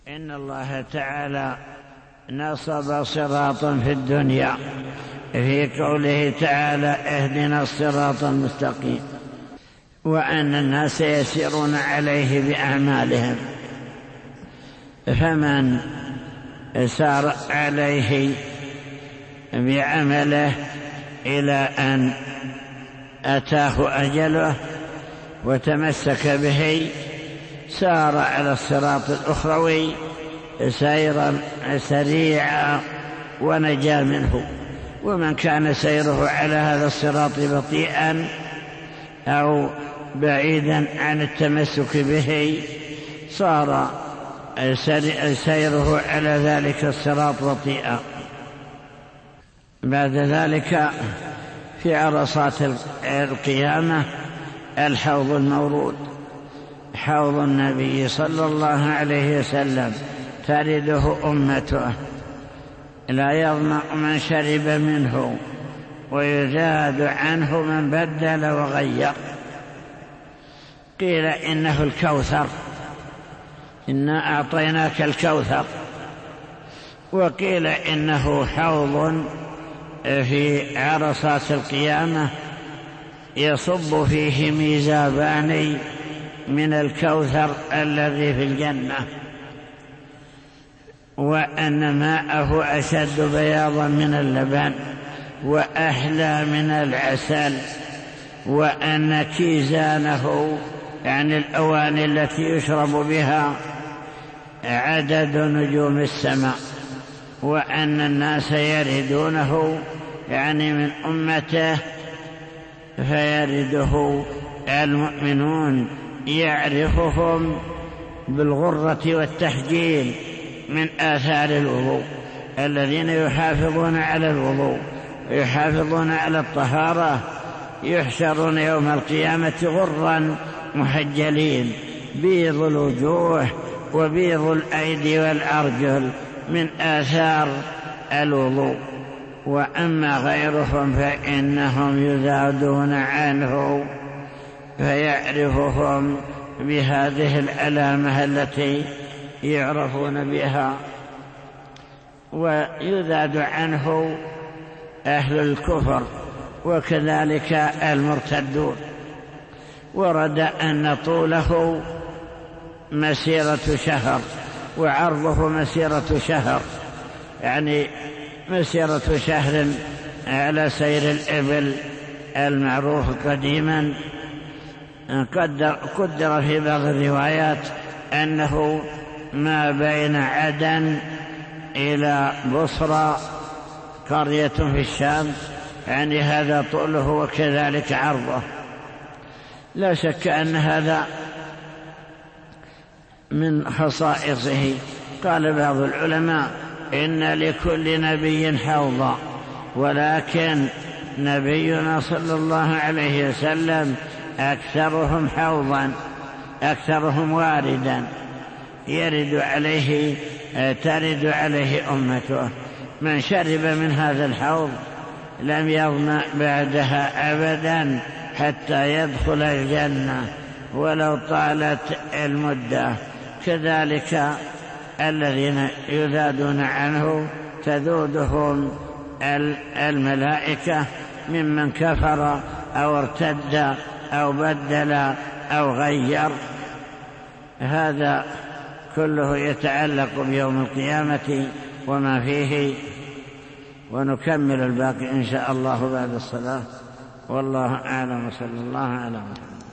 إن الله تعالى نصب صراطا في الدنيا في قوله تعالى اهدنا الصراط المستقيم، وأن الناس يسيرون عليه بأعمالهم، فمن سار عليه بعمله إلى أن أتاه أجله وتمسك به سار على الصراط الأخروي سيرا سريعا ونجا منه. ومن كان سيره على هذا الصراط بطيئا أو بعيدا عن التمسك به صار سيره على ذلك الصراط بطيئا. بعد ذلك في عرصات القيامة الحوض المورود، حوض النبي صلى الله عليه وسلم ترده أمته، لا يظمأ من شرب منه ويزاد عنه من بدل وغير. قيل إنه الكوثر، إنا أعطيناك الكوثر، وقيل إنه حوض في عرصات القيامة يصب فيه ميزابان من الكوثر الذي في الجنة، وأن ماءه أشد بياضا من اللبن وأحلى من العسل، وأن كيزانه يعني الأواني التي يشرب بها عدد نجوم السماء، وأن الناس يردونه يعني من أمته فيرده المؤمنون يعرفهم بالغرة والتحجيل من آثار الوضوء، الذين يحافظون على الوضوء ويحافظون على الطهارة يحشرون يوم القيامة غرا محجلين بيض الوجوه وبيض الأيدي والأرجل من آثار الوضوء. وأما غيرهم فإنهم يزادون عنه فيعرفهم بهذه العلامة التي يعرفون بها، ويزاد عنه أهل الكفر وكذلك المرتدون. ورد أن طوله مسيرة شهر وعرضه مسيرة شهر، يعني مسيرة شهر على سير الإبل المعروف قديما. قدر في بعض الروايات أنه ما بين عدن إلى بصرى قرية في الشام، يعني هذا طوله وكذلك عرضه. لا شك أن هذا من خصائصه. قال بعض العلماء إن لكل نبي حوضا، ولكن نبينا صلى الله عليه وسلم أكثرهم حوضا، أكثرهم واردا ترد عليه أمته. من شرب من هذا الحوض لم يظمأ بعدها أبدا حتى يدخل الجنة ولو طالت المدة. كذلك الذين يذادون عنه تذودهم الملائكة ممن كفر أو ارتد أو بدل أو غير. هذا كله يتعلق بيوم القيامة وما فيه، ونكمل الباقي إن شاء الله بعد الصلاة. والله أعلم، وصلى الله على محمد.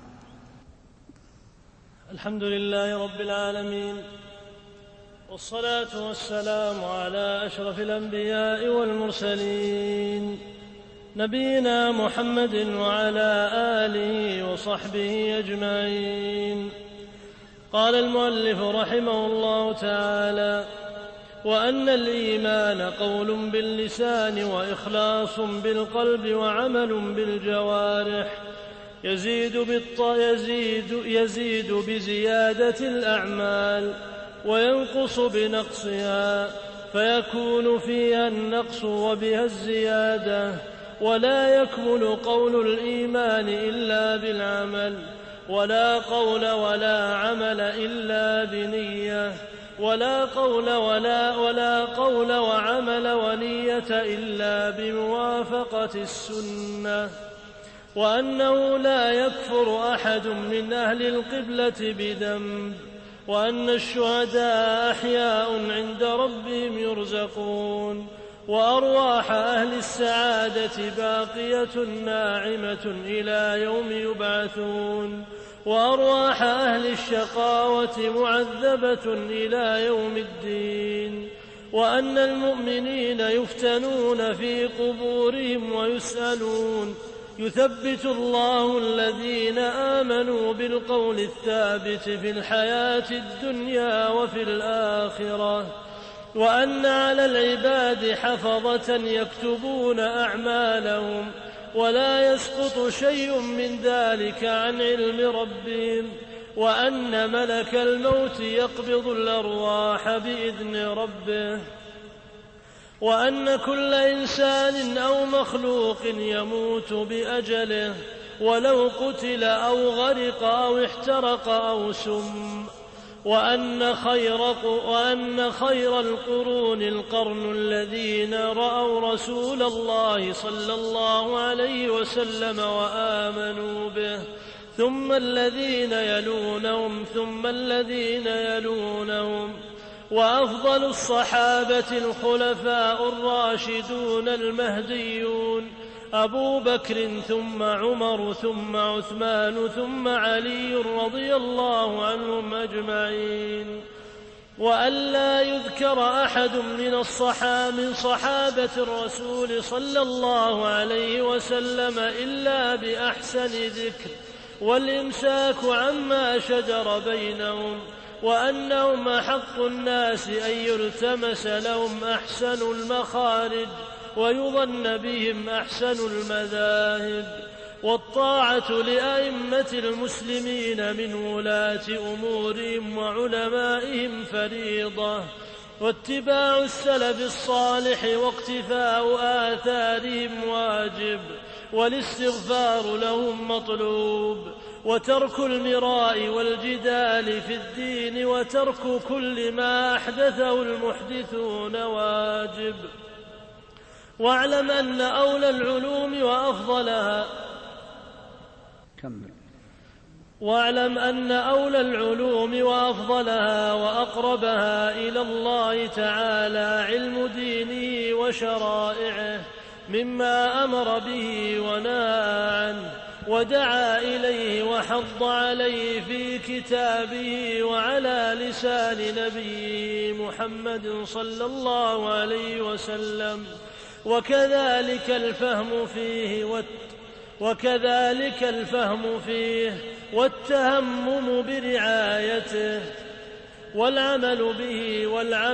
الحمد لله رب العالمين، والصلاة والسلام على أشرف الأنبياء والمرسلين، نبينا محمد وعلى آله وصحبه أجمعين. قال المؤلف رحمه الله تعالى: وأن الإيمان قول باللسان وإخلاص بالقلب وعمل بالجوارح، يزيد بزيادة الأعمال وينقص بنقصها، فيكون فيها النقص وبها الزيادة. ولا يكمل قول الإيمان إلا بالعمل، ولا قول ولا عمل إلا بنية. ولا قول وعمل ونية إلا بموافقة السنة، وأنه لا يكفر أحد من أهل القبلة بذنب، وأن الشهداء أحياء عند ربهم يرزقون، وأرواح أهل السعادة باقية ناعمة إلى يوم يبعثون، وأرواح أهل الشقاوة معذبة إلى يوم الدين، وأن المؤمنين يفتنون في قبورهم ويسألون، يثبت الله الذين آمنوا بالقول الثابت في الحياة الدنيا وفي الآخرة، وأن على العباد حفظة يكتبون أعمالهم، ولا يسقط شيء من ذلك عن علم ربهم، وأن ملك الموت يقبض الأرواح بإذن ربه، وأن كل إنسان أو مخلوق يموت بأجله، ولو قتل أو غرق أو احترق أو سم، وأن خير القرون القرن الذين رأوا رسول الله صلى الله عليه وسلم وآمنوا به، ثم الذين يلونهم ثم الذين يلونهم، وأفضل الصحابة الخلفاء الراشدون المهديون أبو بكر ثم عمر ثم عثمان ثم علي رضي الله عنهم أجمعين، وأن لا يذكر أحد من صحابة الرسول صلى الله عليه وسلم إلا بأحسن ذكر، والإمساك عما شجر بينهم، وأنهم أحق الناس أن يلتمس لهم أحسن المخارج ويظن بهم أحسن المذاهب، والطاعة لأئمة المسلمين من ولاة أمورهم وعلمائهم فريضة، واتباع السلف الصالح واقتفاء آثارهم واجب، والاستغفار لهم مطلوب، وترك المراء والجدال في الدين وترك كل ما أحدثه المحدثون واجب. واعلم أن أولى العلوم وأفضلها وأقربها إلى الله تعالى علم دينه وشرائعه، مما أمر به ونهى عنه ودعا إليه وحض عليه في كتابه وعلى لسان نبيه محمد صلى الله عليه وسلم، وكذلك الفهم فيه والتهمم برعايته والعمل به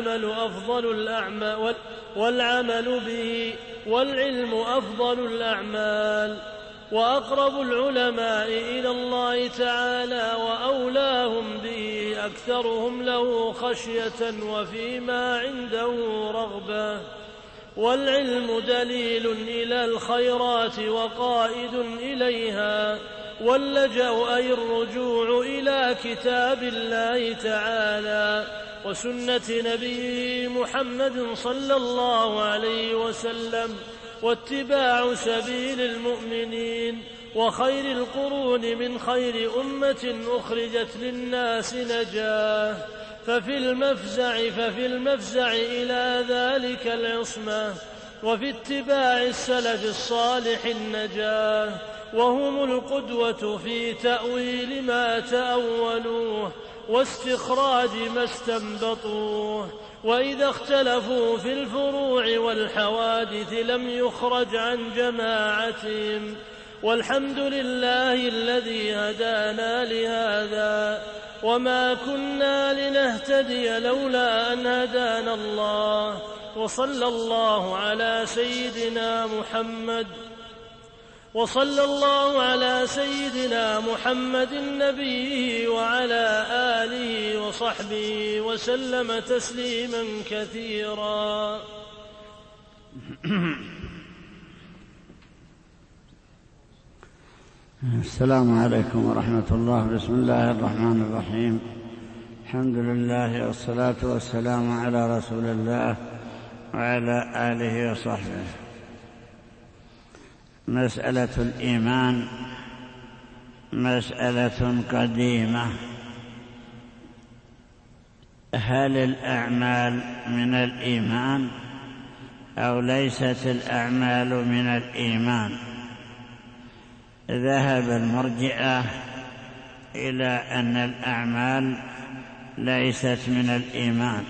والعلم أفضل الأعمال، وأقرب العلماء إلى الله تعالى وأولاهم به أكثرهم له خشية وفيما عنده رغبة، والعلم دليل إلى الخيرات وقائد إليها، واللجأ أي الرجوع إلى كتاب الله تعالى وسنة نبيه محمد صلى الله عليه وسلم، واتباع سبيل المؤمنين وخير القرون من خير أمة أخرجت للناس نجاه، ففي المفزع إلى ذلك العصمة، وفي اتباع السلف الصالح النجاه، وهم القدوة في تأويل ما تأولوه واستخراج ما استنبطوه، وإذا اختلفوا في الفروع والحوادث لم يخرج عن جماعتهم، والحمد لله الذي هدانا لهذا، وما كنا لنهتدي لولا أن هدانا الله، وصلى الله على سيدنا محمد نبيه وعلى آله وصحبه وسلم تسليما كثيرا. السلام عليكم ورحمة الله. بسم الله الرحمن الرحيم. الحمد لله والصلاة والسلام على رسول الله وعلى آله وصحبه. مسألة الإيمان مسألة قديمة. هل الأعمال من الإيمان أو ليست الأعمال من الإيمان؟ ذهب المرجئة إلى أن الأعمال ليست من الإيمان،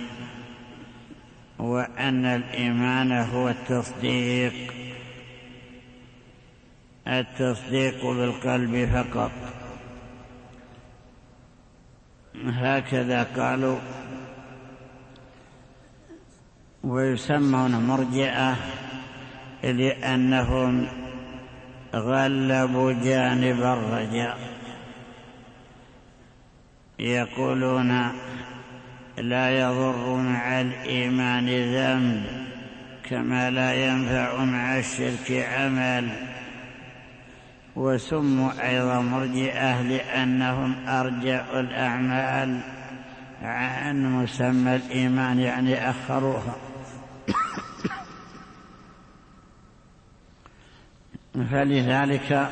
وأن الإيمان هو التصديق بالقلب فقط. هكذا قالوا. ويسمون مرجئة لأنهم غلبوا جانب الرجاء، يقولون لا يضر مع الإيمان ذنب كما لا ينفع مع الشرك عمل. وسموا أيضا مرجئة لأنهم أرجعوا الأعمال عن مسمى الإيمان، يعني أخروها. فلذلك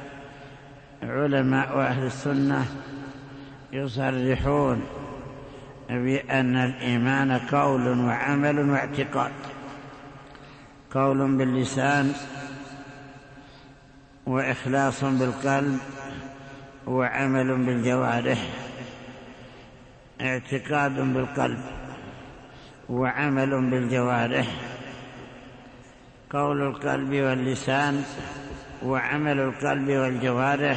علماء أهل السنة يصرحون بأن الإيمان قول وعمل واعتقاد. قول باللسان وإخلاص بالقلب وعمل بالجوارح. اعتقاد بالقلب وعمل بالجوارح. قول القلب واللسان وعمل القلب والجوارح.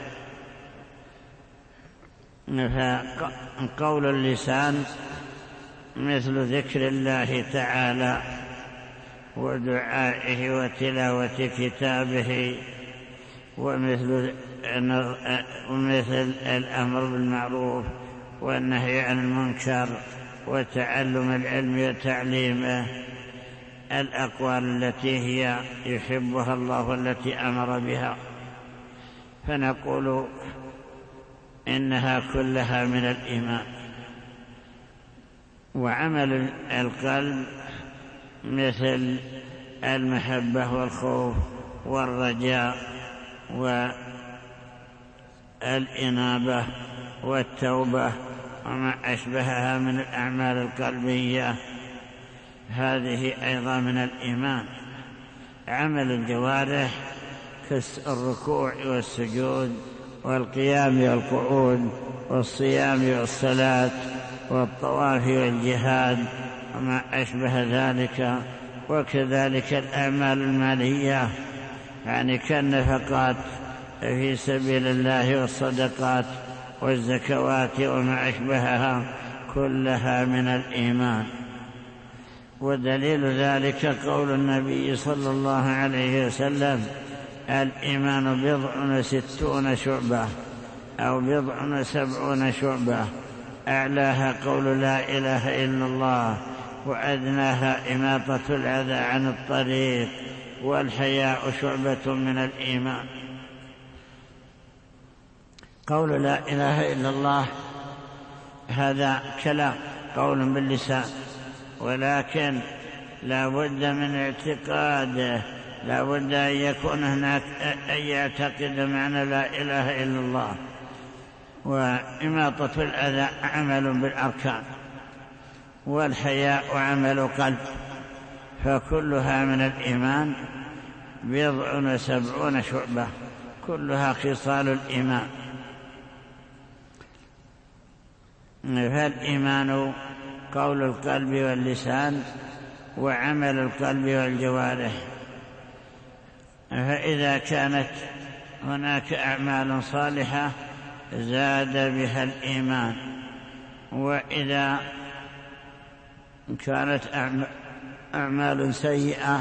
فقول اللسان مثل ذكر الله تعالى ودعائه وتلاوة كتابه، ومثل الأمر بالمعروف والنهي عن المنكر وتعلم العلم وتعليمه. الأقوال التي هي يحبها الله والتي أمر بها، فنقول إنها كلها من الإيمان. وعمل القلب مثل المحبة والخوف والرجاء والإنابة والتوبة وما أشبهها من الأعمال القلبية، هذه أيضا من الإيمان. عمل الجوارح كالركوع والسجود والقيام والقعود والصيام والصلاة والطواف والجهاد وما أشبه ذلك. وكذلك الأعمال المالية، يعني كالنفقات في سبيل الله والصدقات والزكوات وما أشبهها، كلها من الإيمان. ودليل ذلك قول النبي صلى الله عليه وسلم: الإيمان 60 شعبة أو 70 شعبة، أعلاها قول لا إله إلا الله، وأدناها إماطة الأذى عن الطريق، والحياء شعبة من الإيمان. قول لا إله إلا الله هذا كلام، قول باللسان، ولكن لا بد من اعتقاده، لا بد أن يكون هناك أن يعتقد معنى لا إله إلا الله. وإماطة الأذى عمل بالأركان، والحياء عمل قلب، فكلها من الإيمان 70 شعبة، كلها خصال الإيمان. فالإيمان قول القلب واللسان وعمل القلب والجوارح. فإذا كانت هناك أعمال صالحة زاد بها الإيمان، وإذا كانت أعمال سيئة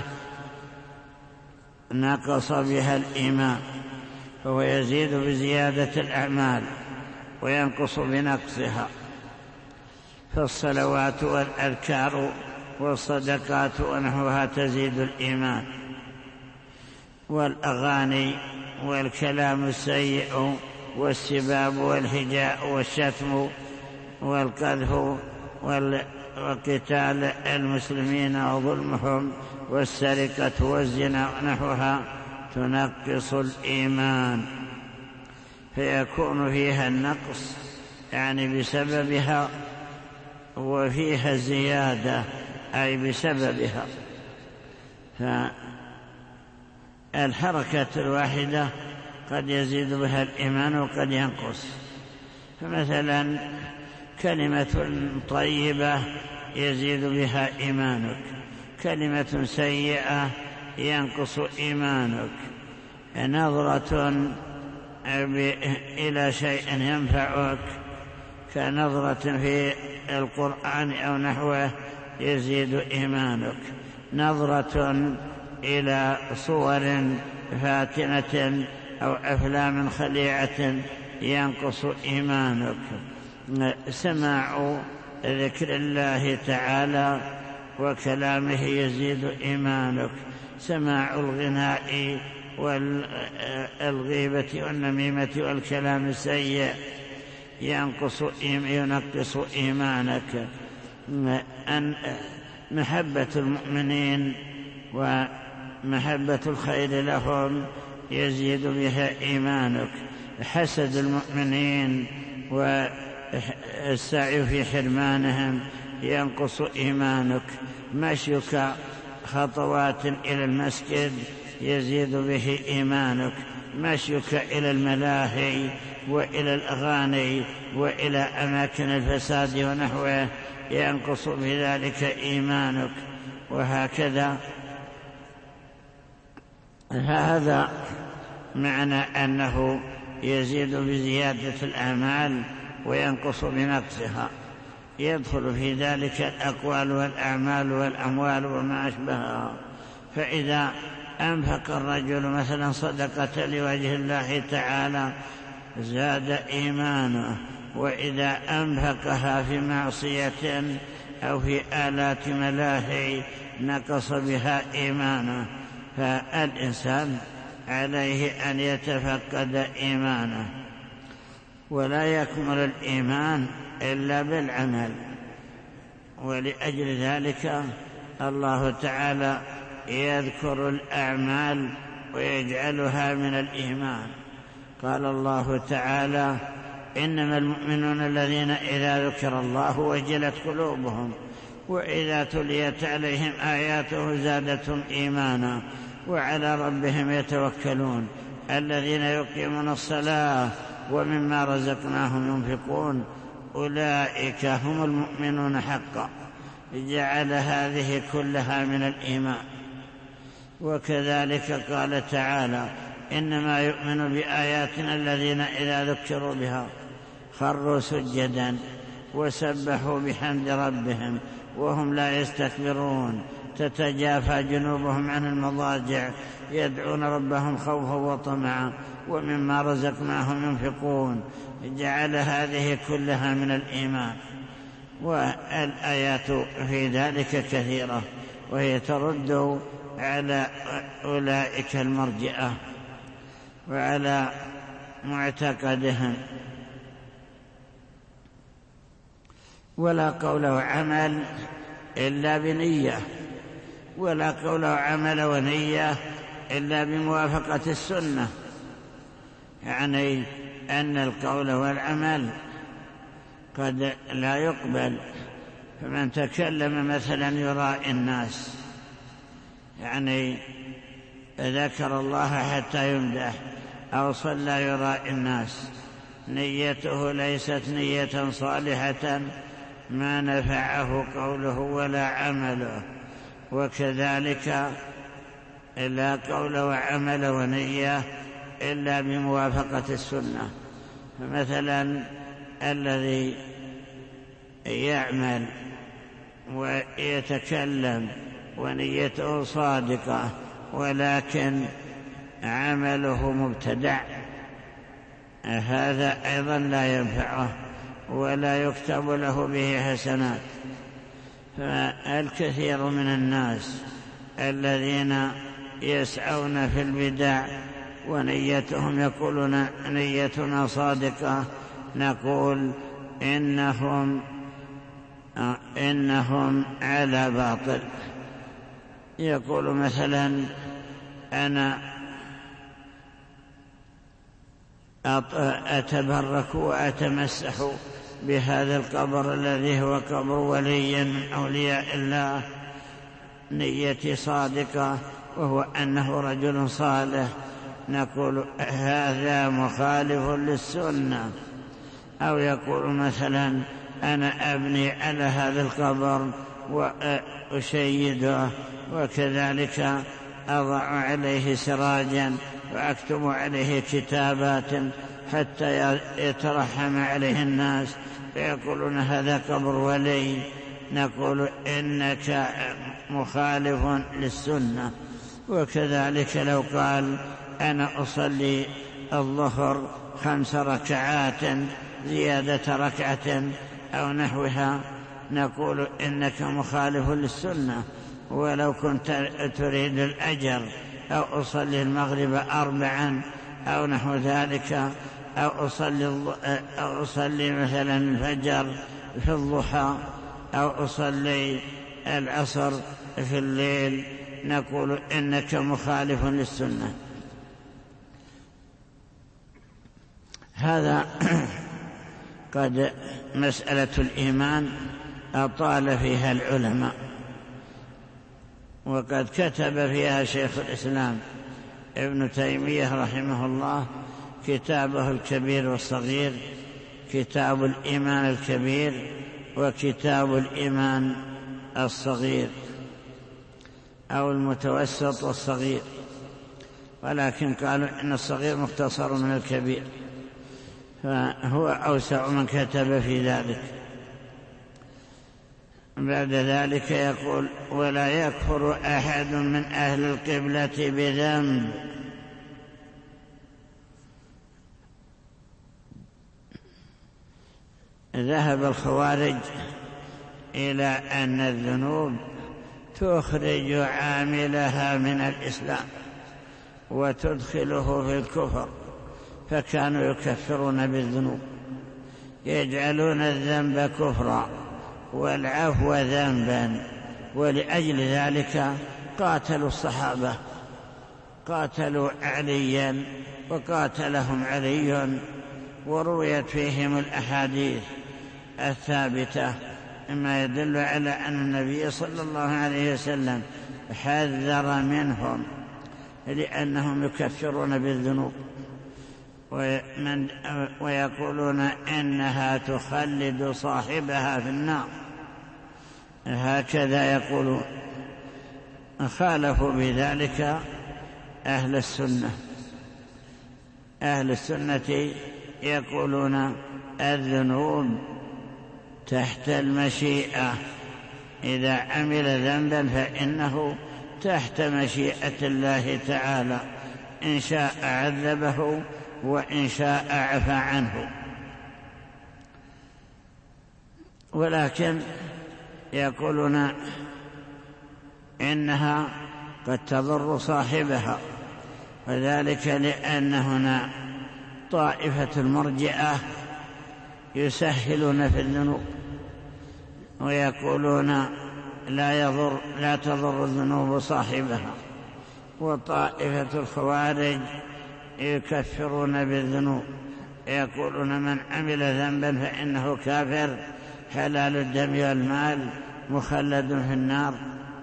نقص بها الإيمان، فهو يزيد بزيادة الأعمال وينقص بنقصها. فالصلوات والأذكار والصدقات ونحوها تزيد الإيمان، والأغاني والكلام السيء والسباب والهجاء والشتم والقذف وقتال المسلمين وظلمهم والسرقة والزنا ونحوها تنقص الإيمان، فيكون فيها النقص يعني بسببها، وفيها زيادة أي بسببها. فالحركة الواحدة قد يزيد بها الإيمان وقد ينقص. فمثلا كلمة طيبة يزيد بها إيمانك، كلمة سيئة ينقص إيمانك، نظرة إلى شيء ينفعك كنظرة في القرآن أو نحوه يزيد إيمانك، نظرة إلى صور فاتنة أو أفلام خليعة ينقص إيمانك، سماع ذكر الله تعالى وكلامه يزيد إيمانك، سماع الغناء والغيبة والنميمة والكلام السيء ينقص إيمانك. محبة المؤمنين ومحبة الخير لهم يزيد بها إيمانك، حسد المؤمنين والسعي في حرمانهم ينقص إيمانك، مشيك خطوات إلى المسجد يزيد به إيمانك، مشيك إلى الملاهي وإلى الأغاني وإلى أماكن الفساد ونحوه ينقص بذلك إيمانك، وهكذا. هذا معنى أنه يزيد بزيادة الأعمال وينقص بنقصها. يدخل في ذلك الأقوال والأعمال والأموال وما أشبهها. فإذا أنفق الرجل مثلا صدقة لوجه الله تعالى زاد إيمانه، وإذا أنفقها في معصية أو في آلات ملاهي نقص بها إيمانه. فالإنسان عليه أن يتفقد إيمانه، ولا يكمل الإيمان إلا بالعمل. ولأجل ذلك الله تعالى يذكر الأعمال ويجعلها من الإيمان. قال الله تعالى: إنما المؤمنون الذين إذا ذكر الله وجلت قلوبهم وإذا تليت عليهم آياته زادتهم إيمانا وعلى ربهم يتوكلون الذين يقيمون الصلاة ومما رزقناهم ينفقون أولئك هم المؤمنون حقا. جعل هذه كلها من الإيمان. وكذلك قال تعالى: إنما يؤمن بآياتنا الذين إذا ذكروا بها خروا سجدا وسبحوا بحمد ربهم وهم لا يستكبرون تتجافى جنوبهم عن المضاجع يدعون ربهم خوفا وطمعا ومما رزقناهم ينفقون. جعل هذه كلها من الإيمان. والآيات في ذلك كثيرة، وهي ترد على أولئك المرجئة وعلى معتقدهم. ولا قول وعمل إلا بنية، ولا قول وعمل ونية إلا بموافقة السنة، يعني أن القول والعمل قد لا يقبل. فمن تكلم مثلا يرائي الناس، يعني ذكر الله حتى يمدح، أو صلى يرائي الناس، نيته ليست نية صالحة ما نفعه قوله ولا عمله. وكذلك لا قول وعمل ونية إلا بموافقة السنة. فمثلا الذي يعمل ويتكلم ونيته صادقة ولكن عمله مبتدع، هذا أيضا لا ينفعه ولا يكتب له به حسنات. فالكثير من الناس الذين يسعون في البدع ونيتهم يقولون نيتنا صادقة، نقول إنهم على باطل. يقول مثلا أنا أتبرك وأتمسح بهذا القبر الذي هو قبر ولي من أولياء الله، نيتي صادقة وهو أنه رجل صالح، نقول هذا مخالف للسنة. أو يقول مثلا أنا أبني على هذا القبر وأشيده، وكذلك أضع عليه سراجا وأكتب عليه كتابات حتى يترحم عليه الناس فيقولون هذا قبر ولي، نقول إنك مخالف للسنة. وكذلك لو قال أنا أصلي الظهر 5 ركعات زيادة ركعة أو نحوها، نقول إنك مخالف للسنة. ولو كنت تريد الأجر أو أصلي المغرب 4 أو نحو ذلك، أو أصلي مثلا الفجر في الضحى، أو أصلي العصر في الليل، نقول إنك مخالف للسنة. هذا قد مسألة الإيمان أطال فيها العلماء، وقد كتب فيها شيخ الإسلام ابن تيمية رحمه الله كتابه الكبير والصغير، كتاب الإيمان الكبير وكتاب الإيمان الصغير أو المتوسط والصغير، ولكن قالوا إن الصغير مختصر من الكبير، فهو أوسع من كتب في ذلك. بعد ذلك يقول ولا يكفر أحد من أهل القبلة بذنب. ذهب الخوارج إلى أن الذنوب تخرج عاملها من الإسلام وتدخله في الكفر، فكانوا يكفرون بالذنوب، يجعلون الذنب كفرا والعفو ذنبا. ولأجل ذلك قاتلوا الصحابة، قاتلوا عليا وقاتلهم علي، ورويت فيهم الأحاديث الثابتة مما يدل على أن النبي صلى الله عليه وسلم حذر منهم لأنهم يكفرون بالذنوب ويقولون إنها تخلد صاحبها في النار، هكذا يقولون. خالفوا بذلك أهل السنة. أهل السنة يقولون الذنوب تحت المشيئة، إذا عمل ذنبا فإنه تحت مشيئة الله تعالى، إن شاء عذبه وإن شاء عفى عنه. ولكن يقولون إنها قد تضر صاحبها، وذلك لأن هنا طائفة المرجئة يسهلون في الذنوب ويقولون لا تضر الذنوب صاحبها، وطائفة الخوارج يكفرون بالذنوب، يقولون من عمل ذنبا فإنه كافر حلال الدم والمال مخلد في النار.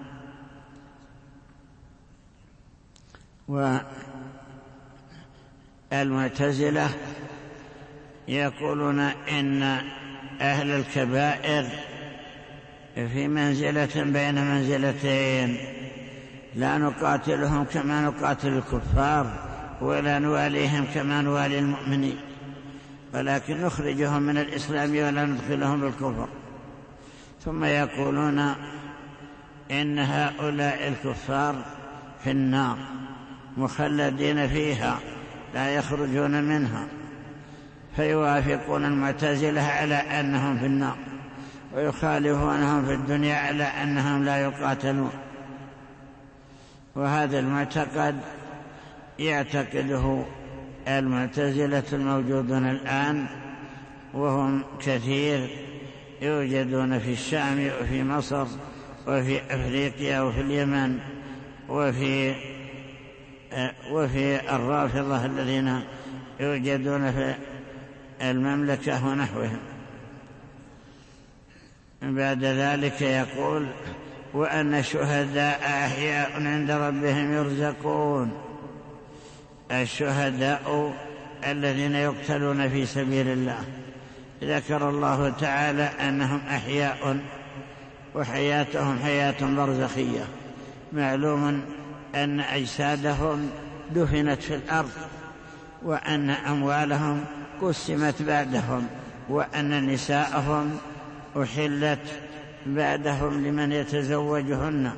والمعتزلة يقولون إن أهل الكبائر في منزلة بين منزلتين، لا نقاتلهم كما نقاتل الكفار ولا نواليهم كما نوالي المؤمنين، ولكن نخرجهم من الإسلام ولا ندخلهم بالكفر. ثم يقولون إن هؤلاء الكفار في النار مخلدين فيها لا يخرجون منها، فيوافقون المعتزلة على أنهم في النار ويخالفونهم في الدنيا على أنهم لا يقاتلون. وهذا المعتقد يعتقده المعتزلة الموجودون الآن، وهم كثير يوجدون في الشام وفي مصر وفي أفريقيا وفي اليمن وفي الرافضة الذين يوجدون في المملكة ونحوهم. بعد ذلك يقول: وأن الشهداء أحياء عند ربهم يرزقون. الشهداء الذين يقتلون في سبيل الله ذكر الله تعالى أنهم أحياء وحياتهم حياة برزخية. معلوم أن أجسادهم دفنت في الأرض، وأن أموالهم قسمت بعدهم، وأن نساءهم أحلت بعدهم لمن يتزوجهن،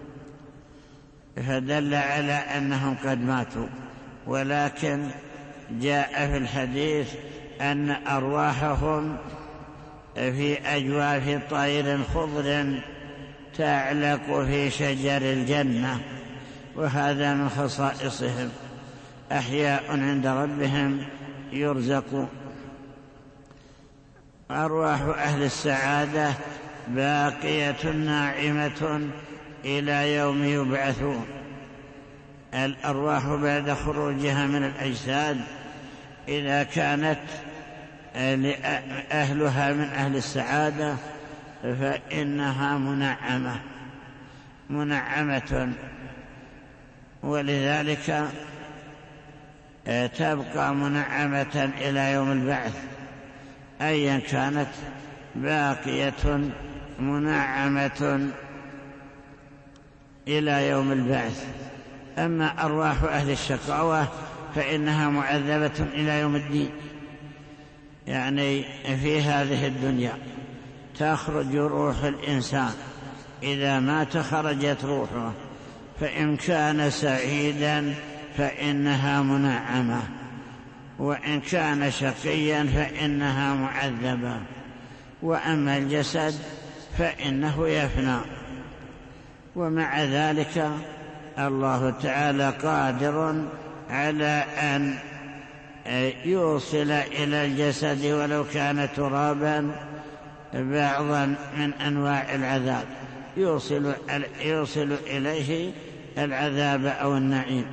فدل على أنهم قد ماتوا. ولكن جاء في الحديث أن أرواحهم في أجواف طير خضر تعلق في شجر الجنة، وهذا من خصائصهم، أحياء عند ربهم يرزقون. أرواح أهل السعادة باقية ناعمة إلى يوم يبعثون. الأرواح بعد خروجها من الأجساد إذا كانت أهلها من أهل السعادة فإنها منعمة، ولذلك تبقى منعمة إلى يوم البعث، أيا كانت باقية منعمة إلى يوم البعث. أما أرواح أهل الشقاوة فإنها معذبة إلى يوم الدين، يعني في هذه الدنيا تخرج روح الإنسان، إذا مات خرجت روحه، فإن كان سعيدا فإنها منعمة، وإن كان شقيا فإنها معذبة. وأما الجسد فإنه يفنى، ومع ذلك الله تعالى قادر على أن يوصل إلى الجسد ولو كان ترابا بعضا من أنواع العذاب، يوصل إليه العذاب أو النعيم.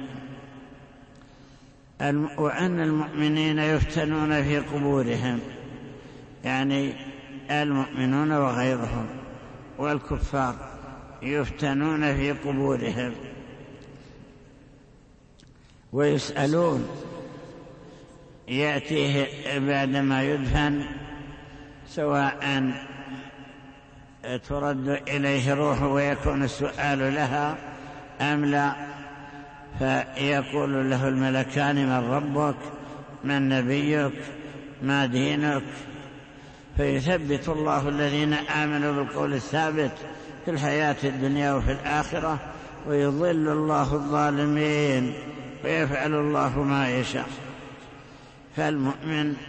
وأن المؤمنين يفتنون في قبورهم، يعني المؤمنون وغيرهم والكفار يفتنون في قبورهم ويسألون. يأتيه بعدما يدفن سواء ترد إليه روحه ويكون السؤال لها أم لا، فيقول له الملكان: من ربك؟ من نبيك؟ ما دينك؟ فيثبت الله الذين آمنوا بالقول الثابت في الحياة الدنيا وفي الآخرة، ويضل الله الظالمين، ويفعل الله ما يشاء. فالمؤمن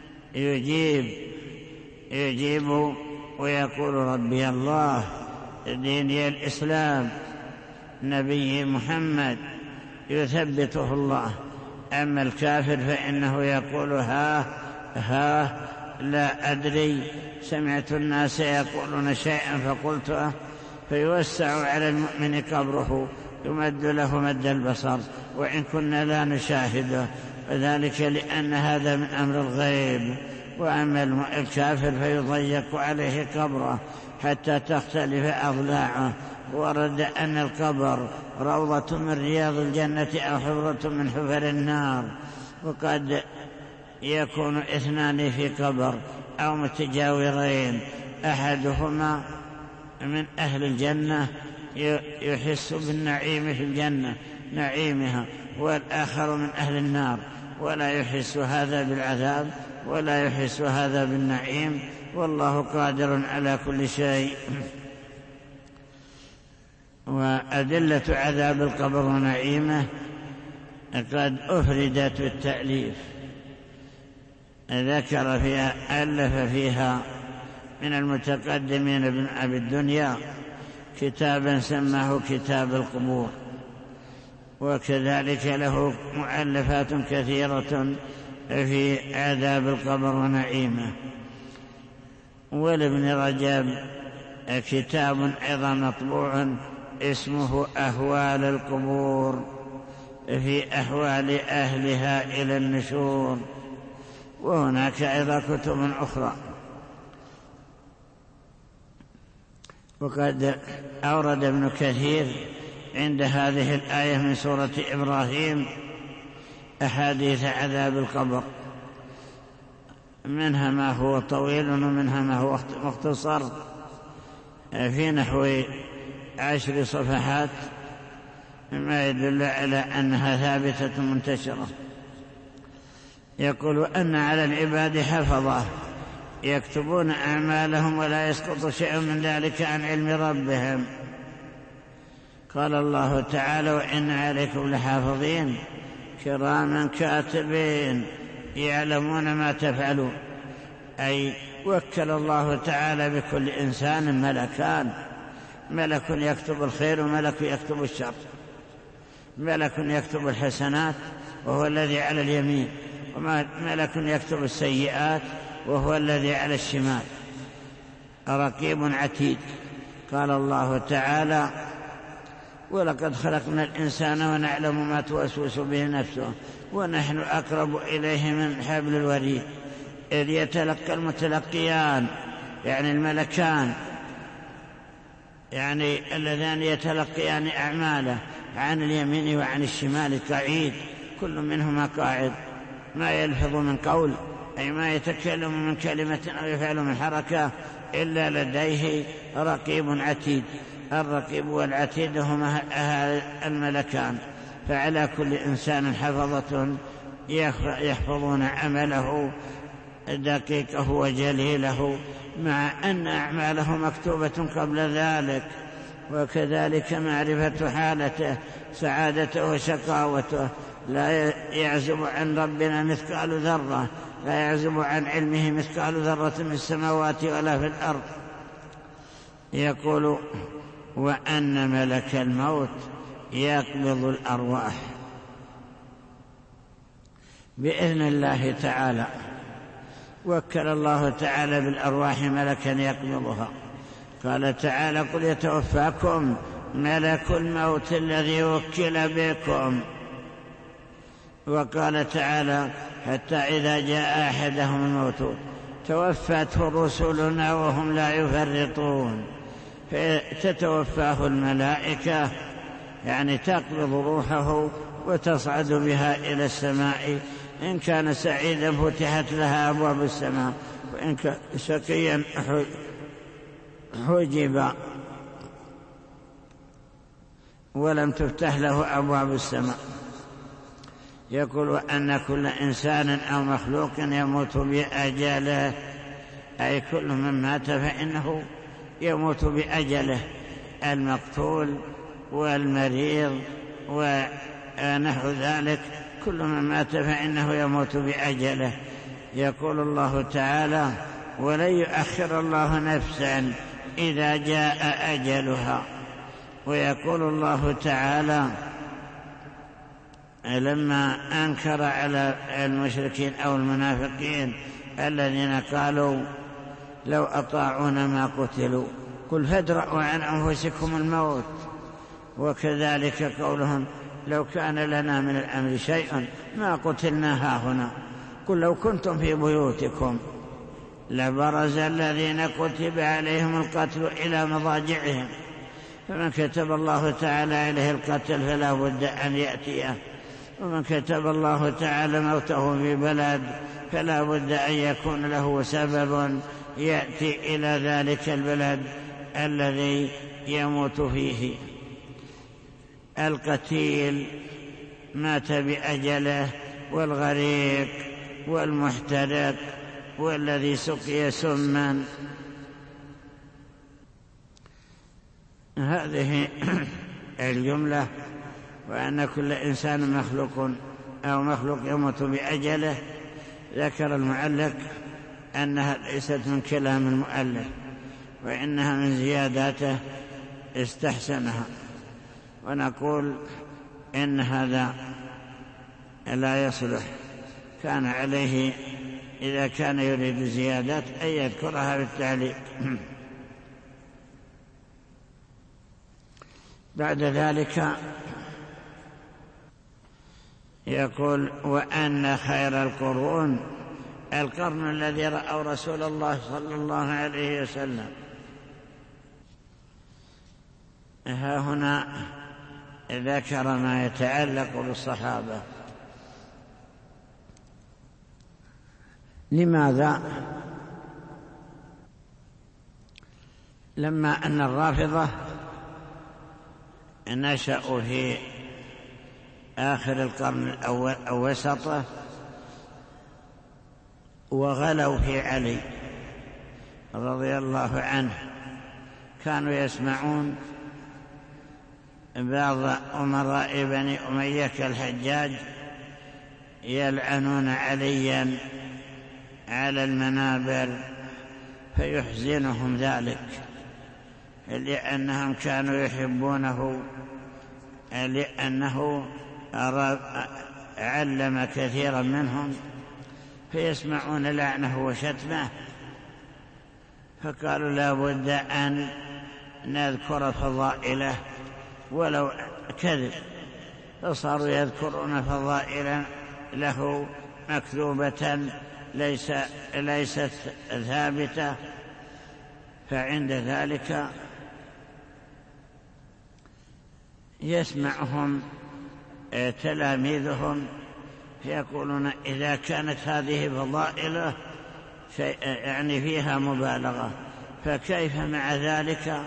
يجيب ويقول: ربي الله، ديني الإسلام، نبي محمد، يثبته الله. أما الكافر فإنه يقول: ها لا أدري، سمعت الناس يقولون شيئا فقلته. فيوسع على المؤمن قبره، يمد له مد البصر وإن كنا لا نشاهده، وذلك لأن هذا من أمر الغيب. وأما الكافر فيضيق عليه قبره حتى تختلف أضلاعه. ورد أن القبر روضة من رياض الجنة أو حفرة من حفر النار، وقد يكون اثنان في قبر أو متجاورين، أحدهما من أهل الجنة يحس بالنعيم في الجنة نعيمها، والآخر من أهل النار ولا يحس هذا بالعذاب ولا يحس هذا بالنعيم، والله قادر على كل شيء. وأدلة عذاب القبر ونعيمه قد أفردت بالتأليف، ذكر فيها ألف فيها من المتقدمين ابن أبي الدنيا كتابا سماه كتاب القبور، وكذلك له مؤلفات كثيرة في عذاب القبر ونعيمه. ولابن رجب كتاب أيضا مطبوع اسمه أهوال القبور في أحوال أهلها إلى النشور، وهناك أيضا كتب أخرى. وقد أورد ابن كثير عند هذه الآية من سورة إبراهيم أحاديث عذاب القبر، منها ما هو طويل ومنها ما هو مختصر في نحو 10 صفحات، مما يدل على أنها ثابتة منتشرة. يقول أن على العباد حفظة يكتبون أعمالهم ولا يسقط شيء من ذلك عن علم ربهم. قال الله تعالى: وإن عليكم لحافظين كراما كاتبين يعلمون ما تفعلون. أي وكل الله تعالى بكل إنسان ملكان، ملك يكتب الخير وملك يكتب الشر. ملك يكتب الحسنات وهو الذي على اليمين، وملك يكتب السيئات وهو الذي على الشمال. رقيب عتيد. قال الله تعالى: ولقد خلقنا الإنسان ونعلم ما توسوس به نفسه ونحن أقرب إليه من حبل الوريد إذ يتلقى المتلقيان، يعني الملكان، يعني اللذان يتلقيان أعماله عن اليمين وعن الشمال قعيد، كل منهما قاعد، ما يلفظ من قول، أي ما يتكلم من كلمة أو يفعل من حركة إلا لديه رقيب عتيد. الرقيب والعتيد هما الملكان، فعلى كل إنسان حفظة يحفظون عمله دقيقه وجليله، مع أن أعماله مكتوبة قبل ذلك، وكذلك معرفة حالته سعادته وشقاوته لا يعزب عن ربنا مثقال ذرة، لا يعزب عن علمه مثقال ذرة في السماوات ولا في الأرض. يقول: وأن ملك الموت يقبض الأرواح بإذن الله تعالى. وكل الله تعالى بالأرواح ملكا يقبضها. قال تعالى: قل يتوفاكم ملك الموت الذي وكل بكم. وقال تعالى: حتى إذا جاء أحدهم الموت توفته رسلنا وهم لا يفرطون. فتتوفاه الملائكة، يعني تقبض روحه وتصعد بها إلى السماء. إن كان سعيدا فتحت لها أبواب السماء، وإن كان شقيا حجب ولم تفتح له أبواب السماء. يقول: أن كل إنسان أو مخلوق يموت بأجله، أي كل من مات فإنه يموت بأجله، المقتول والمريض ونحو ذلك، كل من مات فإنه يموت بأجله. يقول الله تعالى: ولن يؤخر الله نفسا إذا جاء أجلها. ويقول الله تعالى لما أنكر على المشركين أو المنافقين الذين قالوا: لو أطاعونا ما قتلوا، قل فادرءوا عن أنفسكم الموت. وكذلك قولهم: لو كان لنا من الأمر شيء ما قتلنا هاهنا، قل لو كنتم في بيوتكم لبرز الذين كتب عليهم القتل إلى مضاجعهم، فمن كتب الله تعالى عليه القتل فلا بد أن يأتيه، ومن كتب الله تعالى موته في بلد فلا بد أن يكون له سبب يأتي إلى ذلك البلد الذي يموت فيه. القتيل مات بأجله، والغريق والمحترق والذي سقي سما. هذه الجملة، وأن كل إنسان مخلوق أو مخلوق يموت بأجله، ذكر المؤلف أنها ليست من كلام المؤلف، وإنها من زياداته استحسنها. ونقول إن هذا لا يصلح كان عليه إذا كان يريد زيادات أن يذكرها بالتعليق. بعد ذلك يقول: وأن خير القرون القرن الذي رأوا رسول الله صلى الله عليه وسلم. ها هنا ذكر ما يتعلق بالصحابة. لماذا؟ لما أن الرافضة نشأوا في آخر القرن الأول أو وسطه وغلوا في علي رضي الله عنه، كانوا يسمعون بعض أمراء بني أمية كالحجاج يلعنون عليا على المنابر، فيحزنهم ذلك لأنهم كانوا يحبونه، لأنه علم كثيرا منهم، فيسمعون لعنه وشتمه، فقالوا لا بد أن نذكر فضائله ولو كذب، فصاروا يذكرون فضائلا له مكذوبة ليست ثابتة. فعند ذلك يسمعهم تلاميذهم فيقولون: إذا كانت هذه فضائله يعني فيها مبالغة، فكيف مع ذلك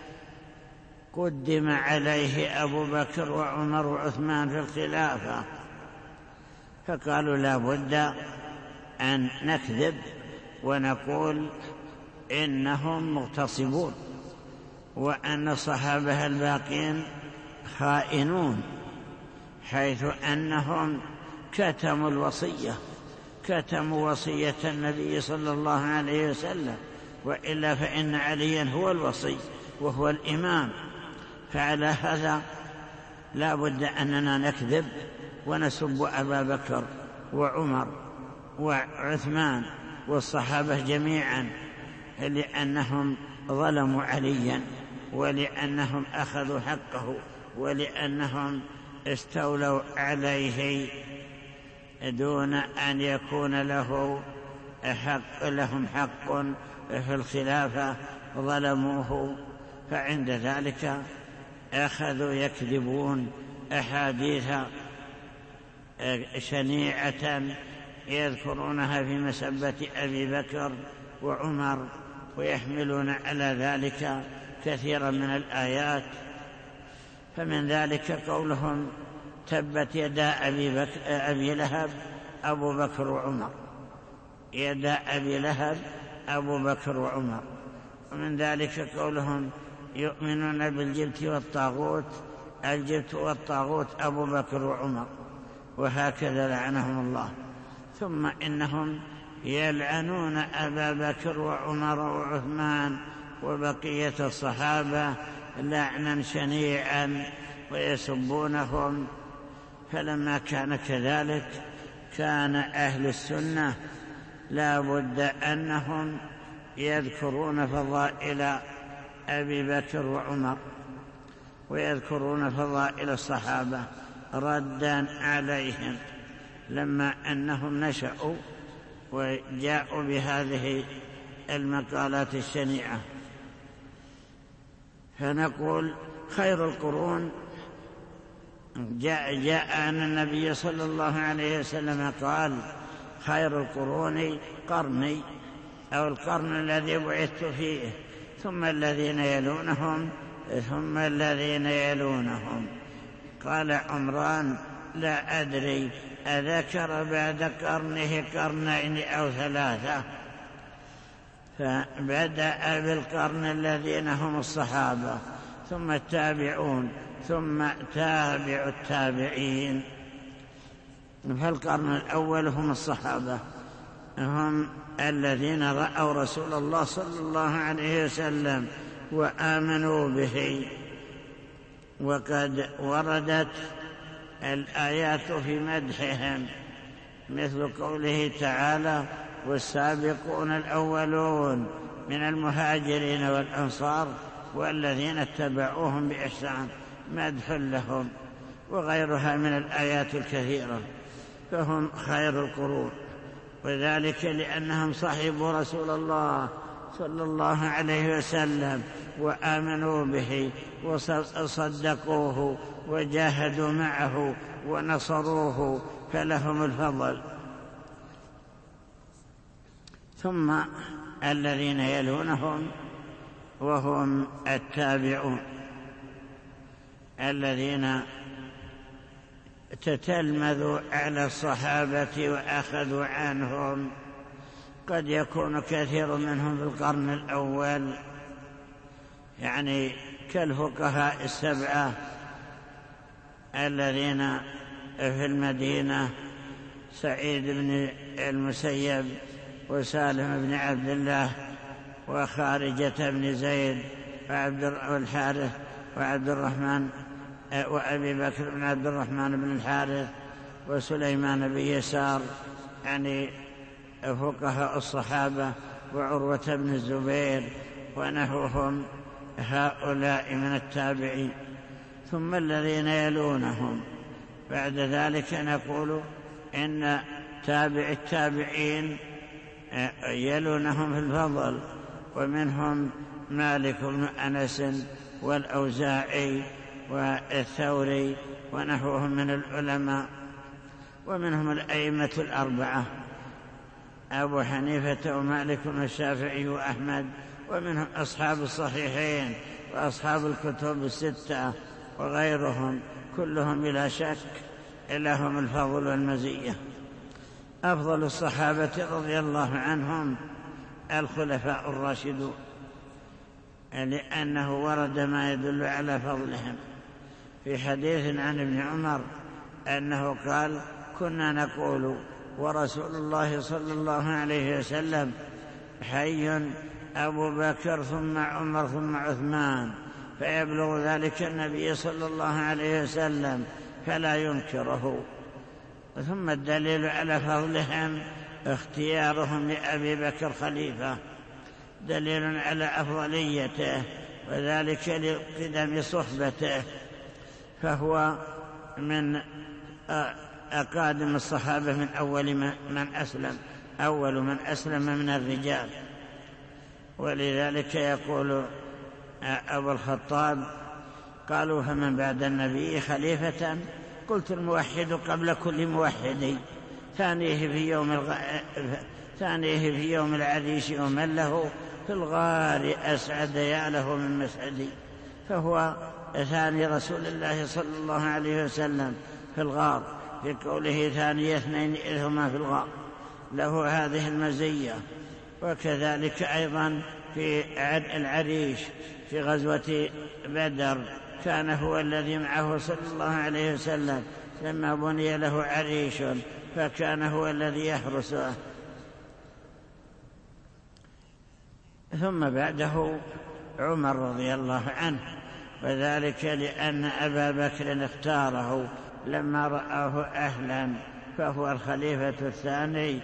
قدم عليه أبو بكر وعمر وعثمان في الخلافة؟ فقالوا لا بد أن نكذب ونقول إنهم مغتصبون، وأن الصحابة الباقين خائنون، حيث أنهم كتموا الوصية، كتموا وصية النبي صلى الله عليه وسلم، وإلا فإن عليا هو الوصي وهو الإمام. فعلى هذا لا بد أننا نكذب ونسب أبا بكر وعمر وعثمان والصحابة جميعا، لأنهم ظلموا عليا، ولأنهم أخذوا حقه، ولأنهم استولوا عليه دون أن يكون لهم حق في الخلافة، ظلموه. فعند ذلك أخذوا يكذبون أحاديث شنيعة يذكرونها في مسبة أبي بكر وعمر، ويحملون على ذلك كثيرا من الآيات. فمن ذلك قولهم: تبت يدا أبي لهب أبو بكر وعمر، يدا أبي لهب أبو بكر وعمر. ومن ذلك قولهم: يؤمنون بالجبت والطاغوت، الجبت والطاغوت أبو بكر وعمر، وهكذا لعنهم الله. ثم إنهم يلعنون أبا بكر وعمر وعثمان وبقية الصحابة لعنا شنيعا ويسبونهم. فلما كان كذلك كان أهل السنة لا بد أنهم يذكرون فضائل أبي بكر وعمر ويذكرون فضائل الصحابة ردا عليهم، لما أنهم نشأوا وجاءوا بهذه المقالات الشنيعة. فنقول: خير القرون جاء أن النبي صلى الله عليه وسلم قال: خير القرون قرني، أو القرن الذي بعثت فيه، ثم الذين يلونهم، ثم الذين يلونهم. قال عمران: لا أدري أذكر بعد قرنه قرنين أو ثلاثة. فبدأ بالقرن الذين هم الصحابة، ثم التابعون، ثم تابع التابعين. فالقرن الأول هم الصحابة، هم الذين رأوا رسول الله صلى الله عليه وسلم وآمنوا به، وقد وردت الآيات في مدحهم، مثل قوله تعالى: والسابقون الأولون من المهاجرين والأنصار والذين اتبعوهم بإحسان مدح لهم، وغيرها من الآيات الكثيرة، فهم خير القرون، وذلك لأنهم صحبوا رسول الله صلى الله عليه وسلم وآمنوا به وصدقوه وجاهدوا معه ونصروه، فلهم الفضل. ثم الذين يلونهم وهم التابعون الذين تتلمذوا على الصحابة وأخذوا عنهم، قد يكون كثير منهم في القرن الأول، يعني كالفقهاء السبعة الذين في المدينة: سعيد بن المسيب، وسالم بن عبد الله، وخارجة بن زيد، والحارث، وعبد الرحمن، وأبي بكر بن عبد الرحمن بن الحارث، وسليمان بن يسار، يعني فقهاء الصحابة، وعروة بن الزبير ونحوهم، هؤلاء من التابعين. ثم الذين يلونهم. بعد ذلك نقول إن تابع التابعين يلونهم في الفضل، ومنهم مالك بن أنس والأوزاعي والثوري ونحوهم من العلماء، ومنهم الأئمة الأربعة: أبو حنيفة ومالك والشافعي وأحمد، ومنهم أصحاب الصحيحين وأصحاب الكتب الستة وغيرهم، كلهم بلا شك لهم الفضل والمزية. أفضل الصحابة رضي الله عنهم الخلفاء الراشدون، لأنه ورد ما يدل على فضلهم في حديث عن ابن عمر أنه قال: كنا نقول ورسول الله صلى الله عليه وسلم حي أبو بكر ثم عمر ثم عثمان، فيبلغ ذلك النبي صلى الله عليه وسلم فلا ينكره. ثم الدليل على فضلهم اختيارهم لأبي بكر خليفة، دليل على أفضليته، وذلك لقدم صحبته، فهو من أقادم الصحابة، من أول من أسلم من الرجال. ولذلك يقول أبو الخطاب: قالوا: فمن بعد النبي خليفة؟ قلت: الموحد قبل كل موحد، ثانيه في يوم العريش ومن له في الغار أسعد يا له من مسعدي. فهو ثاني رسول الله صلى الله عليه وسلم في الغار، في قوله: ثاني اثنين إذ هما في الغار، له هذه المزية. وكذلك أيضا في العريش في غزوة بدر كان هو الذي معه صلى الله عليه وسلم لما بني له عريش، فكان هو الذي يحرسه. ثم بعده عمر رضي الله عنه، وذلك لأن أبا بكر اختاره لما رآه أهلا، فهو الخليفة الثاني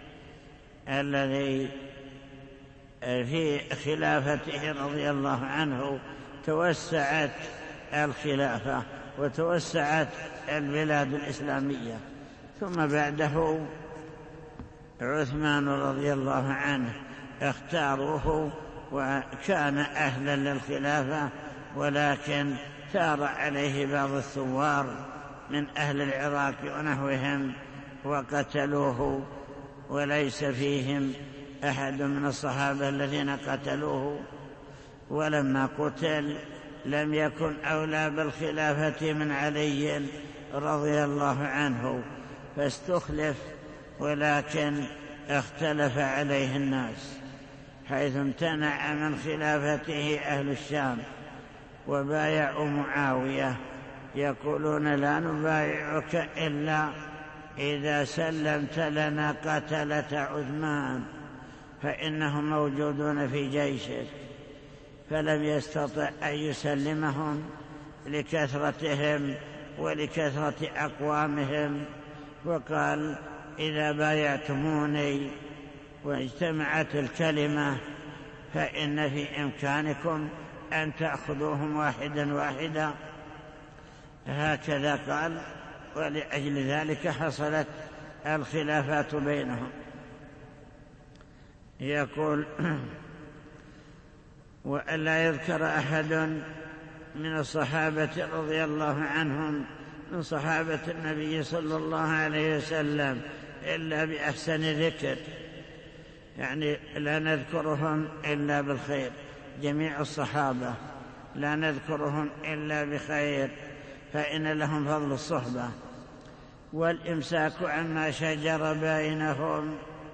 الذي في خلافته رضي الله عنه توسعت الخلافة وتوسعت البلاد الإسلامية. ثم بعده عثمان رضي الله عنه اختاروه، وكان أهلا للخلافة، ولكن ثار عليه بعض الثوار من أهل العراق ونحوهم وقتلوه، وليس فيهم أحد من الصحابة الذين قتلوه. ولما قتل لم يكن أولى بالخلافة من علي رضي الله عنه، فاستخلف، ولكن اختلف عليه الناس، حيث امتنع من خلافته أهل الشام وبايعوا معاوية، يقولون: لا نبايعك إلا إذا سلمت لنا قتلة عثمان، فإنهم موجودون في جيشك. فلم يستطع أن يسلمهم لكثرتهم ولكثرة أقوامهم، وقال: إذا بايعتموني واجتمعت الكلمة فإن في إمكانكم أن تأخذوهم واحدا واحدا. هكذا قال، ولأجل ذلك حصلت الخلافات بينهم. يقول: وألا يذكر أحد من الصحابة رضي الله عنهم من صحابة النبي صلى الله عليه وسلم إلا بأحسن ذكر، يعني لا نذكرهم إلا بالخير، جميع الصحابة لا نذكرهم إلا بخير، فإن لهم فضل الصحبة. والإمساك عما شجر بينهم،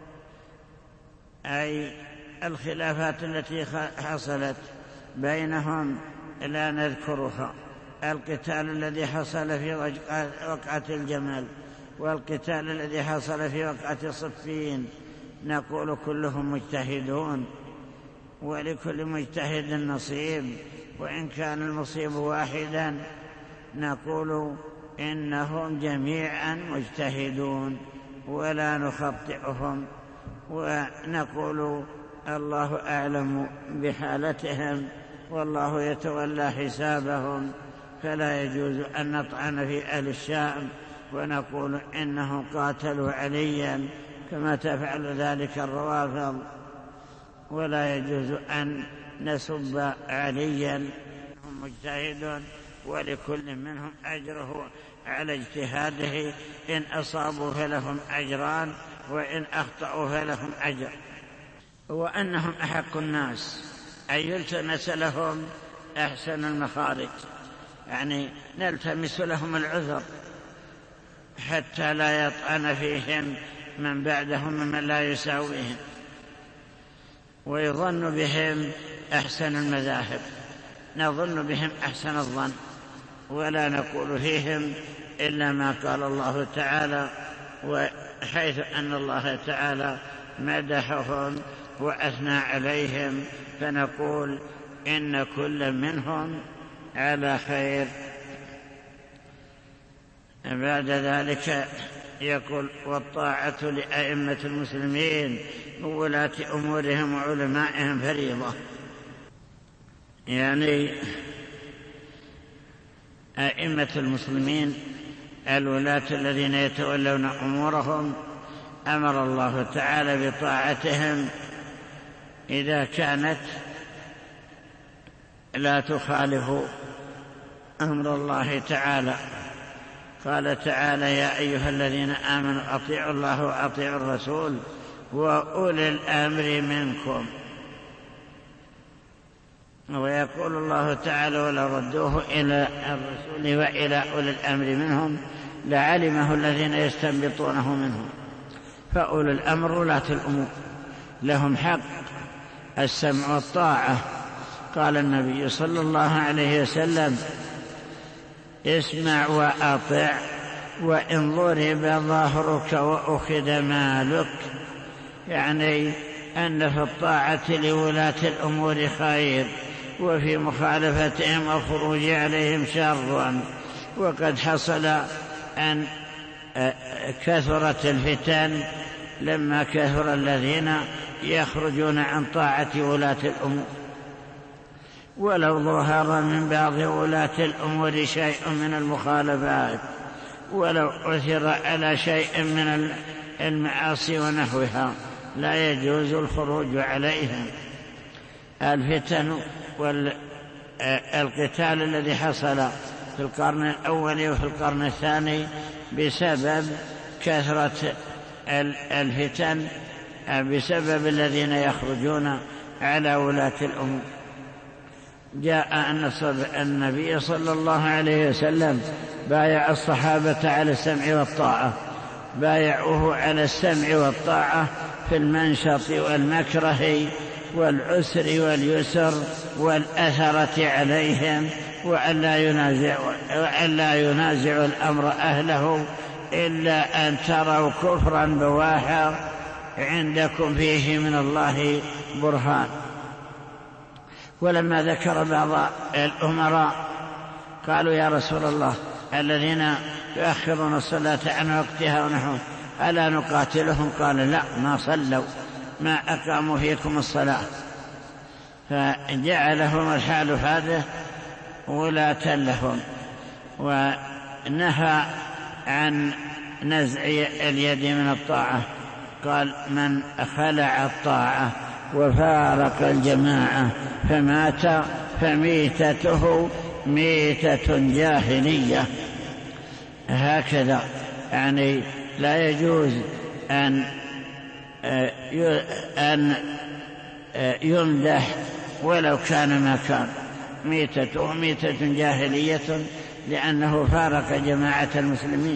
أي الخلافات التي حصلت بينهم لا نذكرها. القتال الذي حصل في وقعة الجمل والقتال الذي حصل في وقعة صفين نقول كلهم مجتهدون، ولكل مجتهد نصيب، وإن كان المصيب واحدا نقول إنهم جميعا مجتهدون ولا نخطئهم، ونقول الله أعلم بحالتهم والله يتولى حسابهم، فلا يجوز أن نطعن في أهل الشام ونقول إنهم قاتلوا عليا كما تفعل ذلك الروافض، ولا يجوز أن نسب عليا، هم مجتهدون ولكل منهم أجره على اجتهاده، إن أصابوا فلهم أجران وإن أخطأوا فلهم أجر. وأنهم أحق الناس أن يلتمس لهم أحسن المخارج، يعني نلتمس لهم العذر حتى لا يطعن فيهم من بعدهم ممن لا يساويهم، ويظن بهم أحسن المذاهب، نظن بهم أحسن الظن، ولا نقول فيهم إلا ما قال الله تعالى، وحيث أن الله تعالى مدحهم وأثنى عليهم فنقول إن كل منهم على خير. بعد ذلك يقول: والطاعة لأئمة المسلمين وولاة أمورهم وعلمائهم فريضة، يعني أئمة المسلمين الولاة الذين يتولون أمورهم أمر الله تعالى بطاعتهم إذا كانت لا تخالف أمر الله تعالى. قال تعالى: يا أيها الذين آمنوا أطيعوا الله وأطيعوا الرسول وأولي الأمر منكم. ويقول الله تعالى: ولو ردوه إلى الرسول وإلى أولي الأمر منهم لعلمه الذين يستنبطونه منهم. فأولي الأمر ولاة الأمور لهم حق السمع والطاعة. قال النبي صلى الله عليه وسلم: اسمع وأطع وإن ضرب ظهرك وأخذ مالك، يعني أن في الطاعة لولاة الأمور خير، وفي مخالفتهم والخروج عليهم شر. وقد حصل أن كثرت الفتن لما كثر الذين يخرجون عن طاعة ولاة الأمور. ولو ظهر من بعض ولاة الأمور شيء من المخالفات، ولو أثر على شيء من المعاصي ونحوها، لا يجوز الخروج عليهم. الفتن والقتال الذي حصل في القرن الأول وفي القرن الثاني بسبب كثرة الفتن، بسبب الذين يخرجون على ولاة الأمور. جاء أن النبي صلى الله عليه وسلم بايع الصحابة على السمع والطاعة، بايعوه على السمع والطاعة في المنشط والمكره والعسر واليسر والأثرة عليهم، وألا ينازع الأمر أهله إلا أن تروا كفرا بواحا عندكم فيه من الله برهان. ولما ذكر بعض الأمراء قالوا: يا رسول الله، الذين يؤخرون الصلاة عن وقتها ونحو، ألا نقاتلهم؟ قال لا، ما صلوا، ما أقاموا فيكم الصلاة. فجعلهم الحال هذا ولاة لهم، ونهى عن نزع اليد من الطاعة. قال من خلع الطاعة وفارق الجماعة فمات فميتته ميتة جاهلية. هكذا يعني لا يجوز أن يمدح ولو كان ما كان، ميتته ميتة جاهلية لأنه فارق جماعة المسلمين.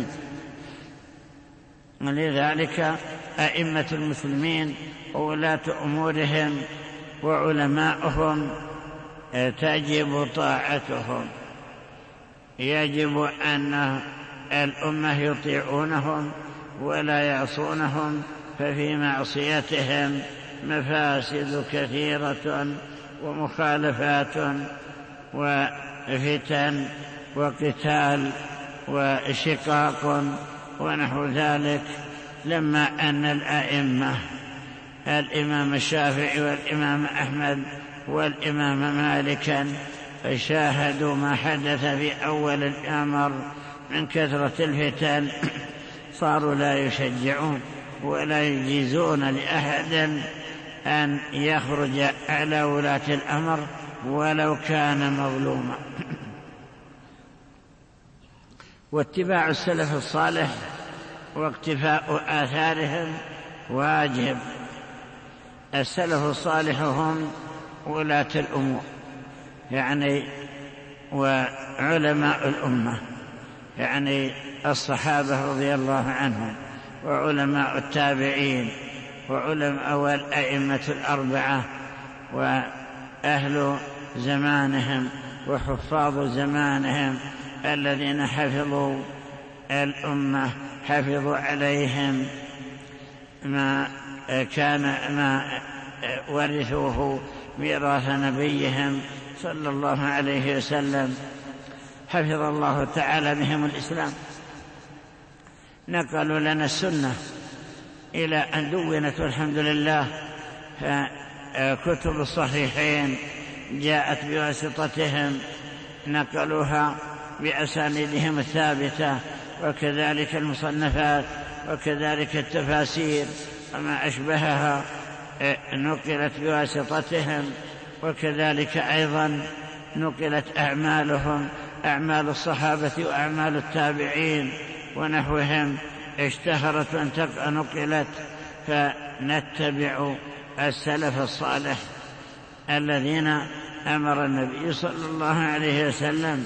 ولذلك أئمة المسلمين وولاة أمورهم وعلماؤهم تجب طاعتهم، يجب أن الأمة يطيعونهم ولا يعصونهم، ففي معصيتهم مفاسد كثيرة ومخالفات وفتن وقتال وشقاق ونحو ذلك. لما أن الأئمة الإمام الشافعي والإمام أحمد والإمام مالكا شاهدوا ما حدث في أول الأمر من كثرة الفتن، صاروا لا يشجعون ولا يجيزون لأحد أن يخرج على ولاة الأمر ولو كان مظلوما. واتباع السلف الصالح واقتفاء آثارهم واجب. السلف الصالح هم ولاة الأمور يعني وعلماء الأمة، يعني الصحابة رضي الله عنهم وعلماء التابعين وعلماء والأئمة الأربعة وأهل زمانهم وحفاظ زمانهم الذين حفظوا الأمة، حفظوا عليهم ما ورثوه ميراث نبيهم صلى الله عليه وسلم. حفظ الله تعالى بهم الإسلام، نقلوا لنا السنة إلى أن دونت والحمد لله. فكتب الصحيحين جاءت بواسطتهم، نقلوها بأسانيدهم الثابتة، وكذلك المصنفات وكذلك التفاسير وما أشبهها نقلت بواسطتهم، وكذلك أيضا نقلت أعمالهم، أعمال الصحابة وأعمال التابعين ونحوهم اشتهرت وأن نقلت. فنتبع السلف الصالح الذين أمر النبي صلى الله عليه وسلم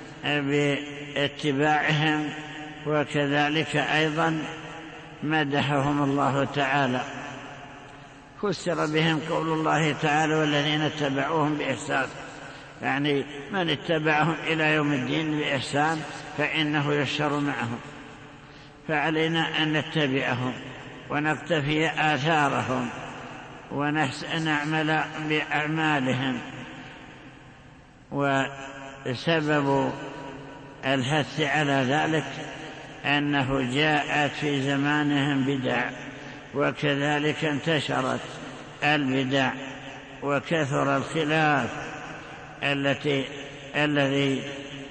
باتباعهم، وكذلك أيضا مدحهم الله تعالى. فسر بهم قول الله تعالى والذين اتبعوهم بإحسان، يعني من اتبعهم إلى يوم الدين بإحسان فإنه يشر معهم. فعلينا أن نتبعهم ونقتفي آثارهم ونعمل بأعمالهم. وسبب الحث على ذلك أنه جاءت في زمانهم بدع، وكذلك انتشرت البدع وكثر الخلاف الذي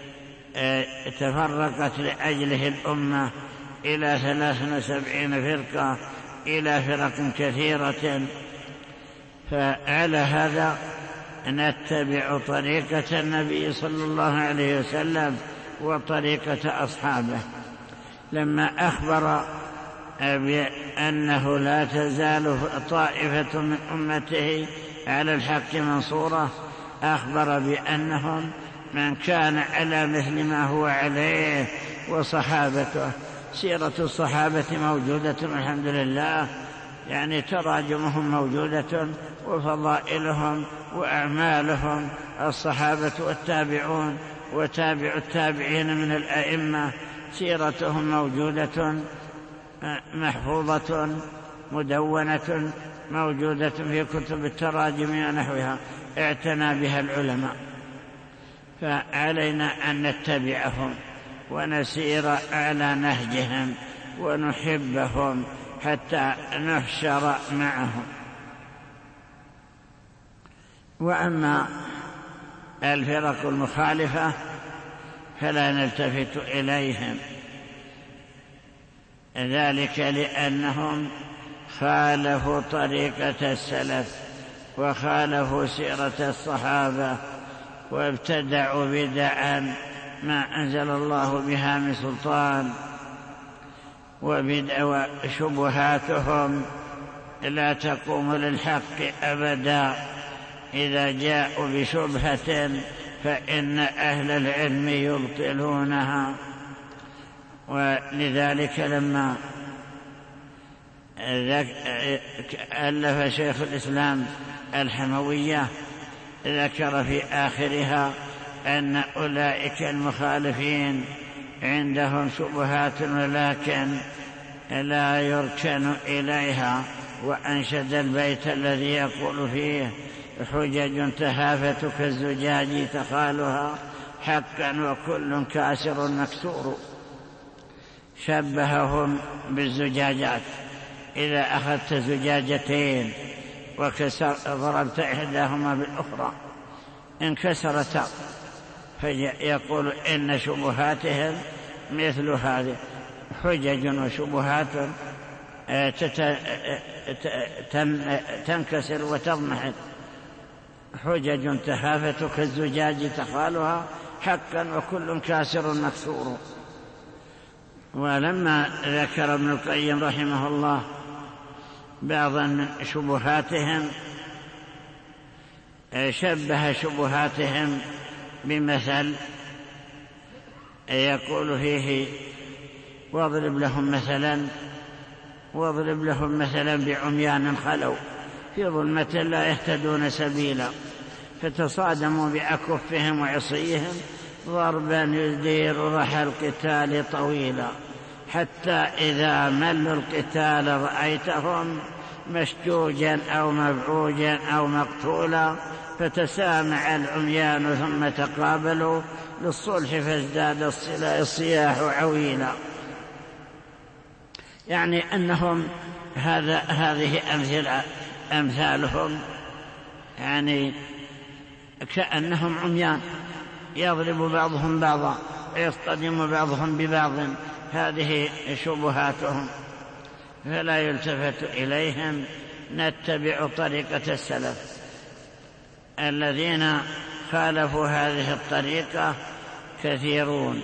تفرقت لأجله الأمة إلى 73 فرقة، إلى فرق كثيرة. فعلى هذا نتبع طريقة النبي صلى الله عليه وسلم وطريقة أصحابه. لما أخبر بأنه لا تزال طائفة من أمته على الحق منصورة، أخبر بأنهم من كان على مثل ما هو عليه وصحابته. سيرة الصحابة موجودة الحمد لله، يعني تراجمهم موجودة وفضائلهم وأعمالهم. الصحابة والتابعون وتابع التابعين من الأئمة سيرتهم موجودة محفوظة مدونة موجودة في كتب التراجم ونحوها، اعتنى بها العلماء. فعلينا أن نتبعهم ونسير على نهجهم ونحبهم حتى نحشر معهم. وأما الفرق المخالفة فلا نلتفت إليهم، ذلك لأنهم خالفوا طريقة السلف وخالفوا سيرة الصحابة وابتدعوا بدعا ما أنزل الله بها من سلطان، وشبهاتهم لا تقوم للحق أبدا. إذا جاءوا بشبهة فإن أهل العلم يبطلونها. ولذلك لما ألف شيخ الإسلام الحموية ذكر في آخرها أن أولئك المخالفين عندهم شبهات ولكن لا يركن إليها، وأنشد البيت الذي يقول فيه: حجج تهافت كالزجاج تخالها حقا وكل كاسر مكسور. شبههم بالزجاجات، إذا أخذت زجاجتين وضربت إحداهما بالأخرى انكسرتا، فيقول إن شبهاتهم مثل هذه، حجج وشبهات تنكسر وتضمحل. حجج تهافت كالزجاج تخالها حقا وكل كاسر مكسور. ولما ذكر ابن القيم رحمه الله بعضا من شبهاتهم شبه شبهاتهم بمثل يقول فيه: واضرب لهم مثلا بعميان خلوا في ظلمة لا يهتدون سبيلا فتصادموا بأكفهم وعصيهم ضربا يدير رحى القتال طويلا حتى إذا ملوا القتال رأيتهم مشجوجا أو مبعوجا أو مقتولا فتسامع العميان ثم تقابلوا للصلح فازداد الصياح عويلا. يعني أنهم هذه أمثالهم، يعني كأنهم عميان يضرب بعضهم بعضا ويصطدم بعضهم ببعض. هذه شبهاتهم فلا يلتفت إليهم، نتبع طريقة السلف الذين خالفوا هذه الطريقة كثيرون،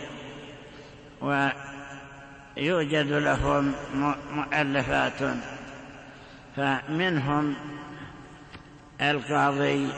ويوجد لهم مؤلفات. فمنهم القاضي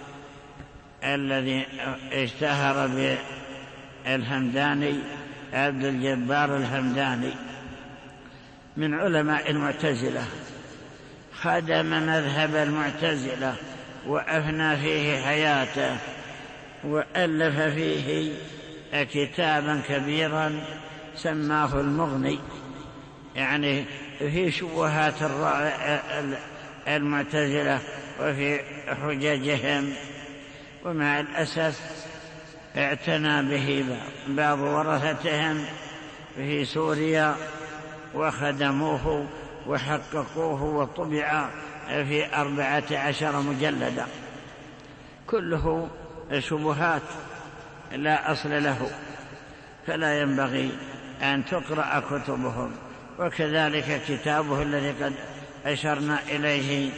الذي اشتهر بالهمداني، عبد الجبار الهمداني، من علماء المعتزلة، خدم مذهب المعتزلة وأفنى فيه حياته، وألف فيه كتابا كبيرا سماه المغني، يعني في شبهات المعتزلة وفي حججهم. ومع الأسف اعتنى به بعض ورثتهم في سوريا وخدموه وحققوه، وطبع في 14 مجلدا، كله شبهات لا أصل له، فلا ينبغي أن تقرأ كتبهم. وكذلك كتابه الذي قد أشرنا إليه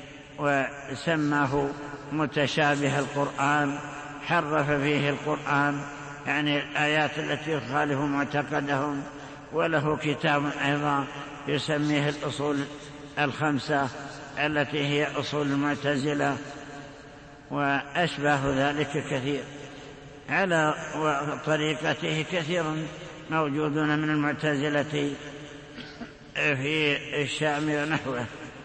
وسماه متشابه القرآن، حرف فيه القرآن، يعني الآيات التي يخالف معتقدهم. وله كتاب أيضا يسميه الأصول الخمسة التي هي أصول المعتزلة، وأشباه ذلك كثير. على طريقته كثير موجودون من المعتزلة في الشام ونحوه.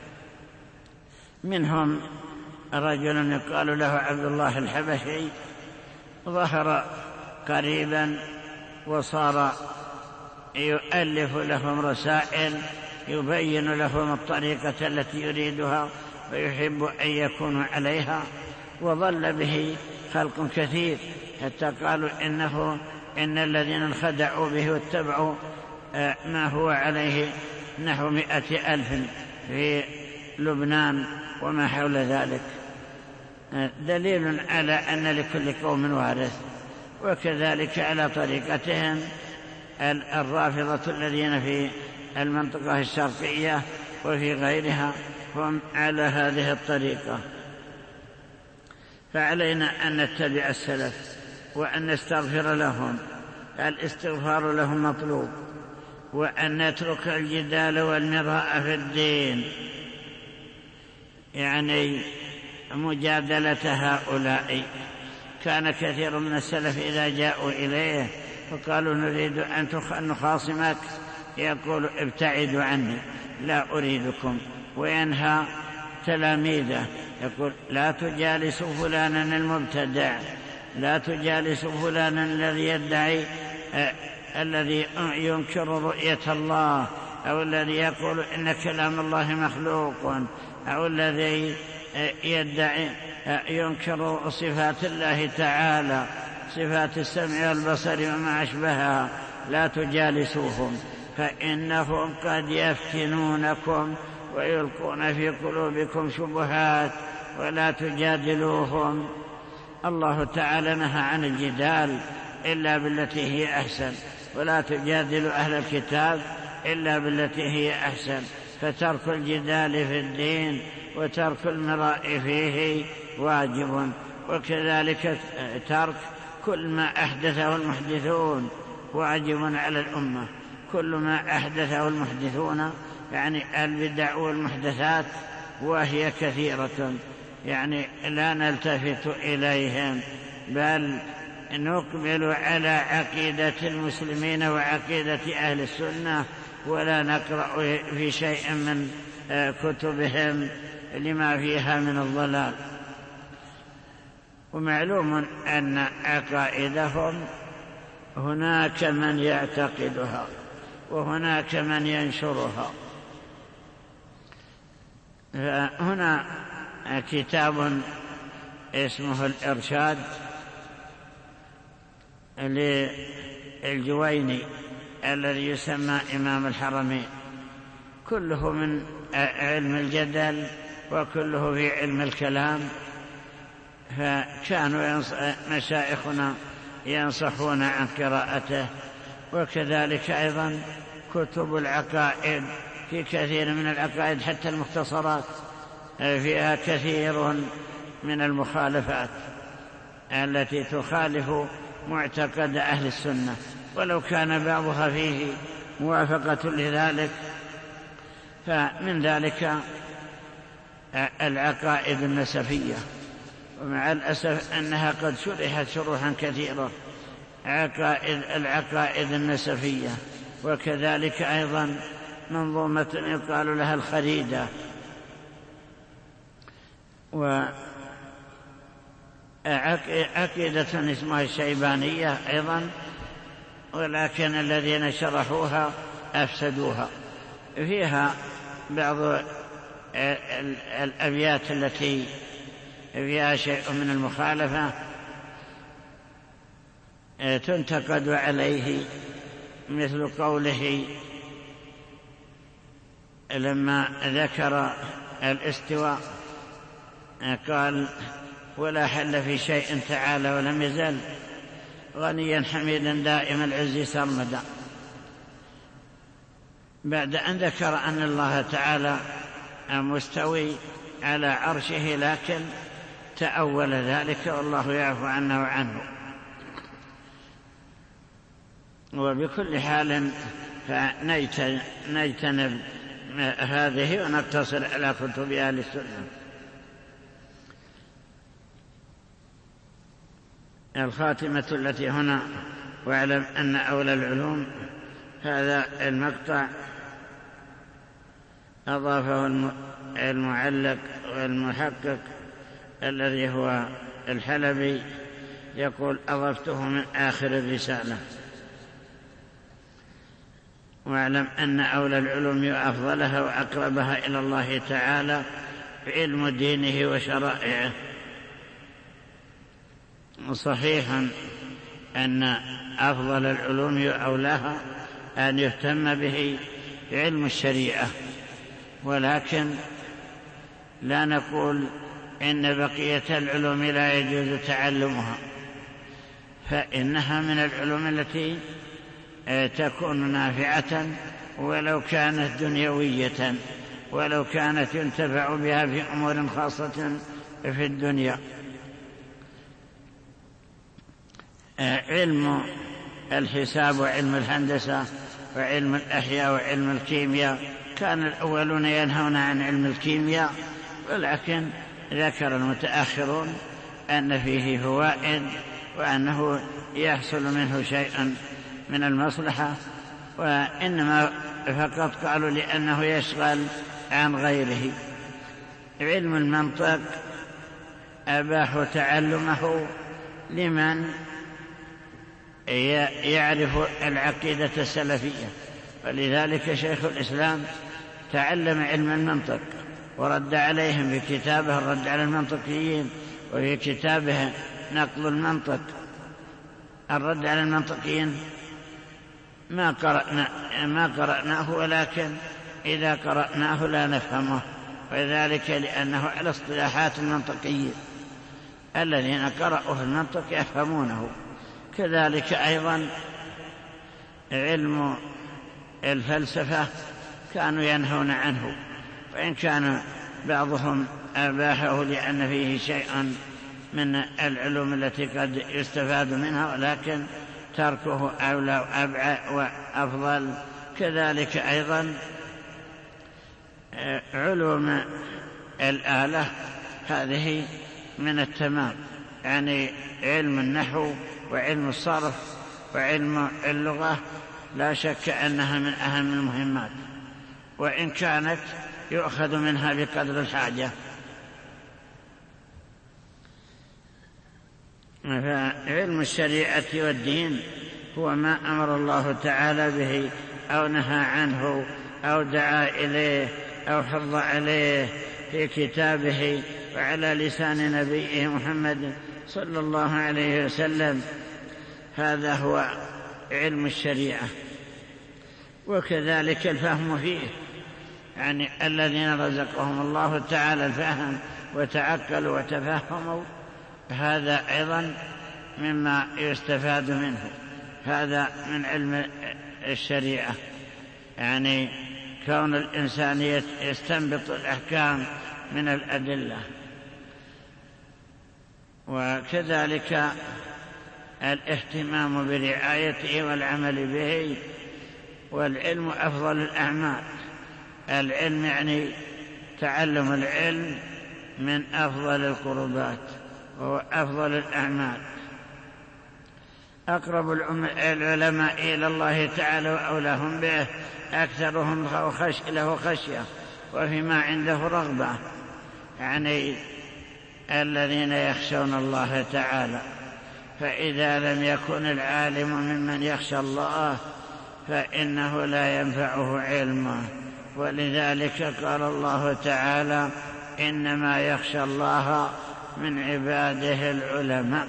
منهم رجل يقال له عبد الله الحبشي، ظهر قريبا وصار يؤلف لهم رسائل يبين لهم الطريقة التي يريدها ويحب أن يكونوا عليها، وظل به خلق كثير، حتى قالوا إن الذين انخدعوا به واتبعوا ما هو عليه نحو 100,000 في لبنان وما حول ذلك، دليل على أن لكل قوم وارث. وكذلك على طريقتهم الرافضة الذين في المنطقة الشرقية وفي غيرها هم على هذه الطريقة. فعلينا أن نتبع السلف وأن نستغفر لهم، الاستغفار لهم مطلوب، وأن نترك الجدال والمراء في الدين، يعني مجادلة هؤلاء. كان كثير من السلف إذا جاءوا إليه فقالوا نريد أن نخاصمك يقول ابتعدوا عني لا أريدكم، وينهى تلاميذه يقول لا تجالسوا فلانا المبتدع، لا تجالسوا فلانا الذي يدعي الذي ينكر رؤية الله، أو الذي يقول إن كلام الله مخلوق، أو الذي يدعي ينكر صفات الله تعالى، صفات السمع والبصر وما أشبهها. لا تجالسوهم فإنهم قد يفتنونكم ويلقون في قلوبكم شبهات، ولا تجادلوهم. الله تعالى نهى عن الجدال إلا بالتي هي أحسن، ولا تجادلوا أهل الكتاب إلا بالتي هي أحسن. فترك الجدال في الدين وترك المراء فيه واجب، وكذلك ترك كل ما أحدثه المحدثون واجب على الأمة. كل ما أحدثه المحدثون يعني البدع والمحدثات، وهي كثيرة، يعني لا نلتفت إليهم، بل نقبل على عقيدة المسلمين وعقيدة أهل السنة، ولا نقرأ في شيء من كتبهم لما فيها من الضلال. ومعلوم أن عقائدهم هناك من يعتقدها وهناك من ينشرها. هنا كتاب اسمه الإرشاد للجويني الذي يسمى إمام الحرمين، كله من علم الجدل وكله في علم الكلام. فكانوا مشايخنا ينصحون عن قراءته. وكذلك أيضا كتب العقائد، في كثير من العقائد حتى المختصرات فيها كثير من المخالفات التي تخالف معتقد أهل السنة، ولو كان بعضها فيه موافقة لذلك. فمن ذلك العقائد النسفية، ومع الأسف أنها قد شرحت شروحا كثيرة، العقائد النسفية. وكذلك أيضا منظومة يقال لها الخريدة، وعقيدة اسمها الشيبانية أيضا، ولكن الذين شرحوها أفسدوها. فيها بعض الأبيات التي فيها شيء من المخالفة تنتقد عليه، مثل قوله لما ذكر الاستواء قال ولا حل في شيء تعالى ولم يزل غنيا حميدا دائم العز سرمدا، بعد أن ذكر أن الله تعالى مستوي على عرشه، لكن تأول ذلك والله يعفو عنا وعنه. وبكل حال فنجتنب هذه ونقتصر على كتب أهل السنة. الخاتمة التي هنا: واعلم أن أولى العلوم. هذا المقطع أضافه المعلق والمحقق الذي هو الحلبي، يقول أضفته من آخر الرسالة. واعلم أن أولى العلوم وأفضلها وأقربها إلى الله تعالى علم دينه وشرائعه. صحيح أن أفضل العلوم وأولاها أن يهتم به علم الشريعة، ولكن لا نقول إن بقية العلوم لا يجوز تعلمها، فإنها من العلوم التي تكون نافعة ولو كانت دنيوية، ولو كانت ينتفع بها في أمور خاصة في الدنيا. علم الحساب وعلم الهندسة وعلم الأحياء وعلم الكيمياء كان الأولون ينهون عن علم الكيمياء، ولكن ذكر المتأخرون أن فيه فوائد وأنه يحصل منه شيئا من المصلحة، وإنما فقط قالوا لأنه يشغل عن غيره. علم المنطق أباحوا تعلمه لمن يعرف العقيدة السلفية، ولذلك شيخ الإسلام تعلم علم المنطق ورد عليهم في كتابه الرد على المنطقيين، وفي كتابه نقل المنطق. الرد على المنطقيين ما قرأناه، ولكن إذا قرأناه لا نفهمه، وذلك لأنه على اصطلاحات المنطقيين، الذين قرأوا في المنطق يفهمونه. كذلك أيضا علم الفلسفة كانوا ينهون عنه، وإن كان بعضهم أباحه لأن فيه شيئا من العلوم التي قد يستفاد منها، ولكن تركه أولى وأفضل. كذلك أيضا علوم الآلة هذه من التمام، يعني علم النحو وعلم الصرف وعلم اللغة لا شك أنها من أهم المهمات، وإن كانت يؤخذ منها بقدر الحاجة. فعلم الشريعة والدين هو ما أمر الله تعالى به أو نهى عنه أو دعا إليه أو حض عليه في كتابه وعلى لسان نبيه محمد صلى الله عليه وسلم. هذا هو علم الشريعة. وكذلك الفهم فيه، يعني الذين رزقهم الله تعالى الفهم وتعقلوا وتفهموا، هذا أيضا مما يستفاد منه. هذا من علم الشريعة، يعني كون الإنسان يستنبط الأحكام من الأدلة. وكذلك الاهتمام برعايته والعمل به. والعلم أفضل الأعمال. العلم يعني تعلم العلم من أفضل القربات وهو أفضل الأعمال. أقرب العلماء إلى الله تعالى وأولاهم به أكثرهم له خشية وفيما عنده رغبة، يعني الذين يخشون الله تعالى. فإذا لم يكن العالم ممن يخشى الله فإنه لا ينفعه علمه. ولذلك قال الله تعالى: إنما يخشى الله من عباده العلماء.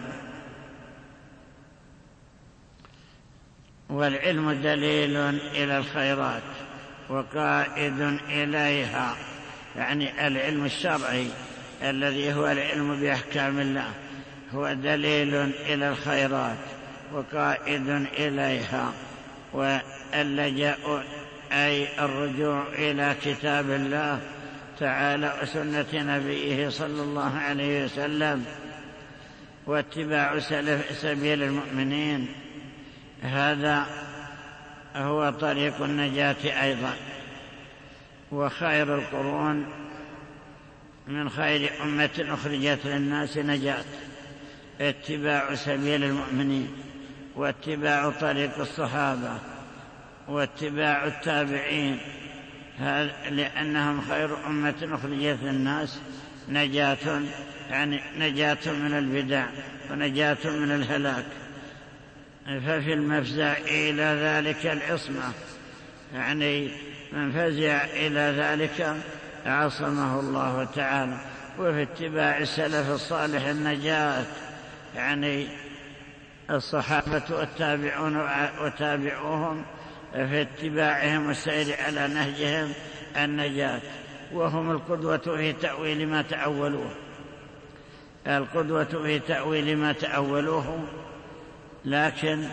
والعلم دليل إلى الخيرات وقائد إليها، يعني العلم الشرعي الذي هو العلم بأحكام الله هو دليل إلى الخيرات وقائد إليها. واللجأ أي الرجوع إلى كتاب الله تعالى وسنة نبيه صلى الله عليه وسلم، واتباع سبيل المؤمنين. هذا هو طريق النجاة أيضا. وخير القرون من خير أمة أخرجت للناس نجاة اتباع سبيل المؤمنين، واتباع طريق الصحابة، واتباع التابعين، لأنهم خير أمة أخرجت للناس نجاة، يعني نجاة من البدع ونجاة من الهلاك. ففي المفزع إلى ذلك العصمة، يعني من فزع إلى ذلك عصمه الله تعالى. وفي اتباع السلف الصالح النجاة، يعني الصحابة والتابعون وتابعوهم في اتباعهم والسير على نهجهم النجاة، وهم القدوة في تأويل ما تأولوه، القدوة في تأويل ما تأولوه. لكن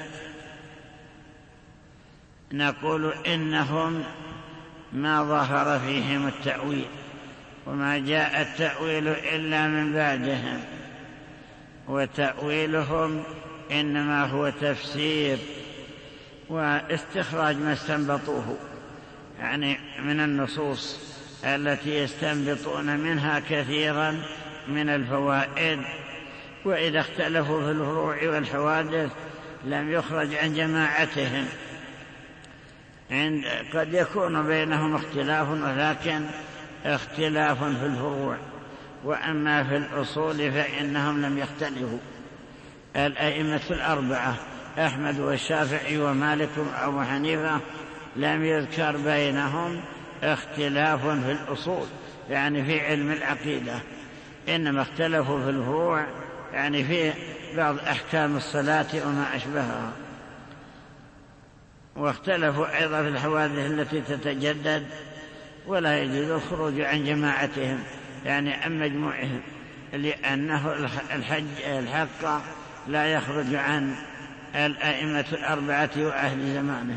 نقول إنهم ما ظهر فيهم التأويل، وما جاء التأويل إلا من بعدهم، وتأويلهم إنما هو تفسير واستخراج ما استنبطوه، يعني من النصوص التي يستنبطون منها كثيرا من الفوائد. وإذا اختلفوا في الفروع والحوادث لم يخرج عن جماعتهم، قد يكون بينهم اختلاف، ولكن اختلاف في الفروع، وأما في الأصول فإنهم لم يختلفوا. الأئمة الأربعة أحمد والشافعي ومالك وأبو حنيفة لم يذكر بينهم اختلاف في الأصول، يعني في علم العقيدة، إنما اختلفوا في الفروع، يعني في بعض أحكام الصلاة وما أشبهها. واختلفوا أيضا في الحوادث التي تتجدد، ولا يجوز الخروج عن جماعتهم، يعني عن مجموعهم، لأنه الحق لا يخرج عن الأئمة الأربعة وأهل زمانهم.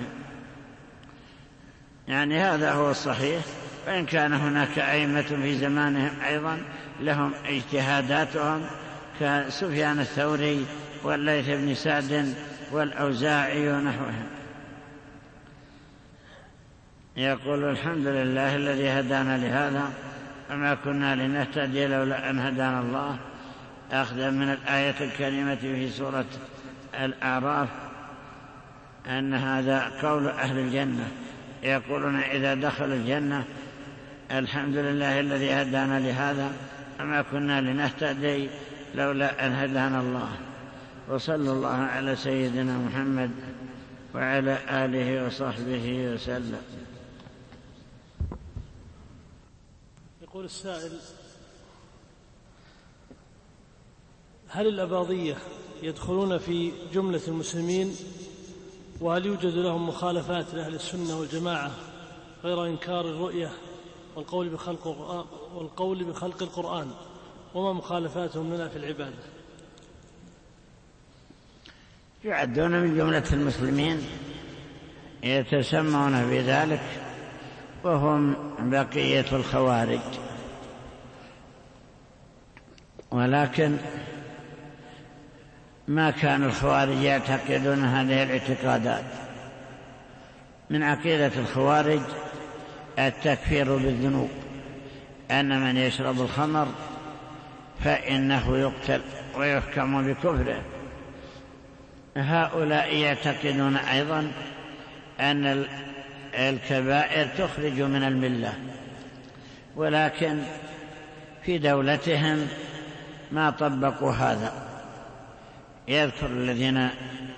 يعني هذا هو الصحيح، وإن كان هناك أئمة في زمانهم أيضا لهم اجتهاداتهم كسفيان الثوري والليث بن سعد والأوزاعي ونحوهم. يقول الحمد لله الذي هدانا لهذا وما كنا لنهتدي لولا أن هدانا الله، أخذا من الآية الكريمة في سورة الأعراف أن هذا قول أهل الجنة، يقولون إذا دخل الجنة الحمد لله الذي هدانا لهذا وما كنا لنهتدي لولا أن هدانا الله. وصلى الله على سيدنا محمد وعلى آله وصحبه وسلم. يقول السائل: هل الأباضية يدخلون في جملة المسلمين؟ وهل يوجد لهم مخالفات لأهل السنة والجماعة غير إنكار الرؤية والقول بخلق القرآن؟ وما مخالفاتهم لنا في العبادة؟ يعدون من جملة المسلمين، يتسمون بذلك، وهم بقية الخوارج. ولكن ما كان الخوارج يعتقدون هذه الاعتقادات. من عقيدة الخوارج التكفير بالذنوب، أن من يشرب الخمر فإنه يقتل ويحكم بكفره. هؤلاء يعتقدون أيضا أن الكبائر تخرج من الملة، ولكن في دولتهم ما طبقوا هذا. يذكر الذين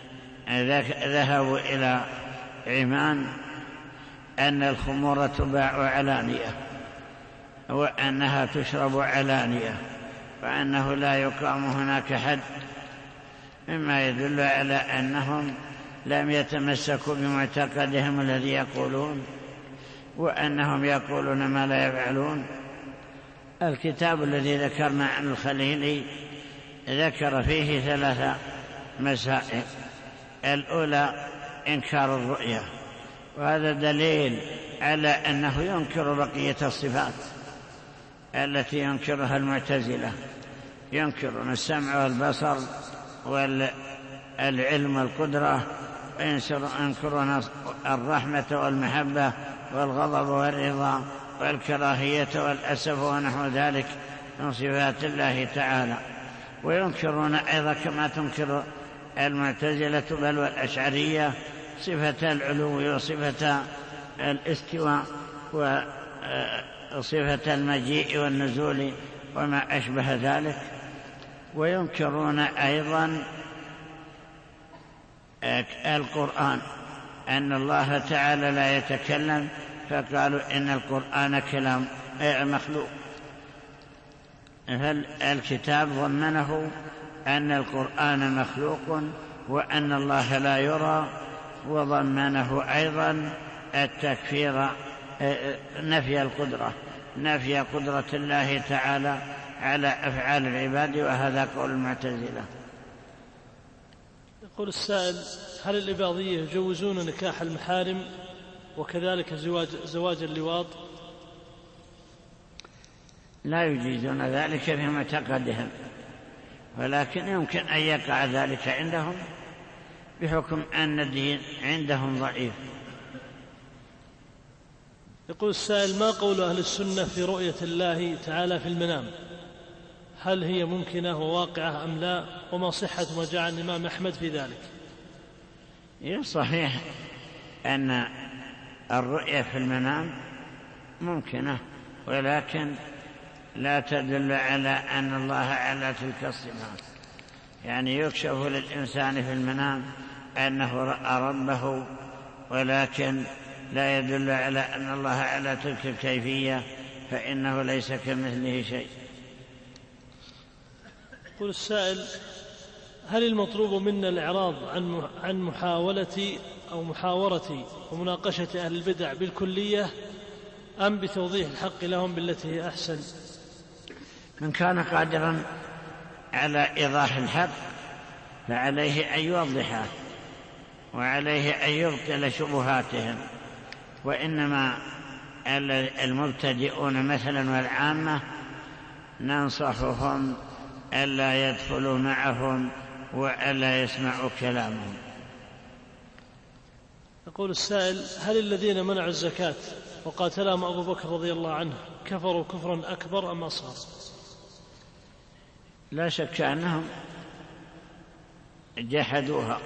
ذهبوا إلى عمان أن الخمور تباع علانية، وأنها تشرب علانية، وأنه لا يقام هناك حد، مما يدل على أنهم لم يتمسكوا بمعتقدهم الذي يقولون، وأنهم يقولون ما لا يفعلون. الكتاب الذي ذكرنا عن الخليلي ذكر فيه 3 مسائل. الأولى إنكار الرؤية، وهذا دليل على أنه ينكر بقية الصفات التي ينكرها المعتزلة، ينكرون السمع والبصر والعلم والقدرة، وينكرون الرحمة والمحبة والغضب والرضا والكراهية والأسف ونحو ذلك من صفات الله تعالى. وينكرون أيضا كما تنكر المعتزلة بل والأشعرية صفة العلو وصفة الاستواء وصفة المجيء والنزول وما أشبه ذلك. وينكرون أيضا القرآن، أن الله تعالى لا يتكلم، فقالوا إن القرآن كلام مخلوق. فالكتاب ضمنه أن القرآن مخلوق، وأن الله لا يرى، وضمنه أيضا التكفير، نفي القدرة، نفي قدرة الله تعالى على أفعال العباد، وهذا قول المعتزلة. يقول السائل: هل الإباضية يجوزون نكاح المحارم وكذلك زواج اللواط؟ لا يجيزون ذلك في معتقدهم، ولكن يمكن أن يقع ذلك عندهم بحكم أن الدين عندهم ضعيف. يقول السائل: ما قول أهل السنة في رؤية الله تعالى في المنام؟ هل هي ممكنة وواقعة أم لا؟ وما صحة ما جاء عن الإمام أحمد في ذلك؟ صحيح أن الرؤية في المنام ممكنة، ولكن لا تدل على أن الله على تلك الصفات. يعني يكشف للإنسان في المنام أنه رأى ربه، ولكن لا يدل على أن الله على تلك الكيفية، فإنه ليس كمثله شيء. يقول السائل: هل المطلوب منا الإعراض عن محاولة ومناقشة أهل البدع بالكلية، أم بتوضيح الحق لهم بالتي هي أحسن؟ من كان قادرا على إيضاح الحق فعليه أن يوضحه، وعليه أن يبطل شبهاتهم. وإنما المبتدئون مثلا والعامة ننصحهم ألا يدخلوا معهم وألا يسمعوا كلامهم. يقول السائل: هل الذين منعوا الزكاة وقاتلهم أبو بكر رضي الله عنه كفروا كفرا أكبر أم أصغر؟ لا شك أنهم جحدوها،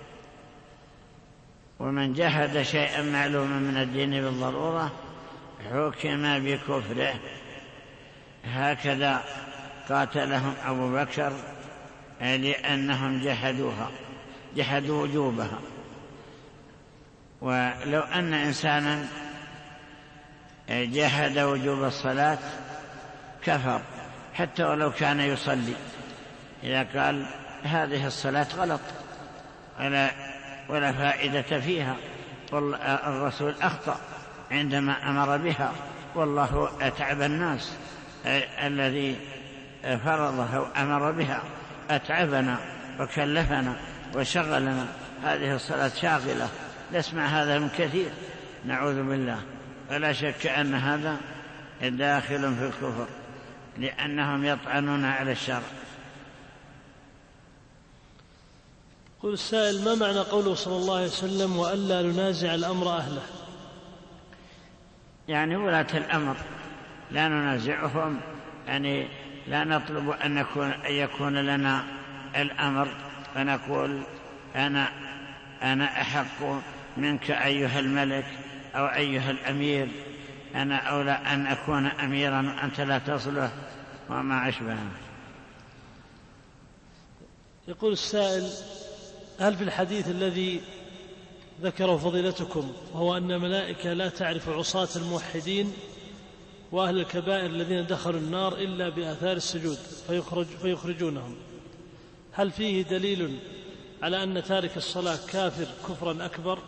ومن جحد شيئا معلوما من الدين بالضرورة حكم بكفره. هكذا قاتلهم أبو بكر لأنهم جحدوا وجوبها. ولو أن إنسانا جحد وجوب الصلاة كفر حتى ولو كان يصلي، إذا قال هذه الصلاة غلط ولا فائدة فيها، الرسول أخطأ عندما أمر بها، والله أتعب الناس، الذي فرضها وأمر بها أتعبنا وكلفنا وشغلنا، هذه الصلاة شاغلة، نسمع هذا من كثير، نعوذ بالله. ولا شك أن هذا داخل في الكفر، لأنهم يطعنون على الشرع. يقول السائل: ما معنى قوله صلى الله عليه وسلم: وألا ننازع الأمر أهله؟ يعني ولاة الأمر لا ننازعهم، يعني لا نطلب أن يكون لنا الأمر فنقول أنا أحق منك أيها الملك أو أيها الأمير، أنا أولى أن أكون أميرا وأنت لا تصلح، وما أشبهه. يقول السائل: هل في الحديث الذي ذكره فضيلتكم وهو أن الملائكة لا تعرف عصاة الموحدين وأهل الكبائر الذين دخلوا النار إلا بآثار السجود فيخرجونهم، هل فيه دليل على أن تارك الصلاة كافر كفرا أكبر؟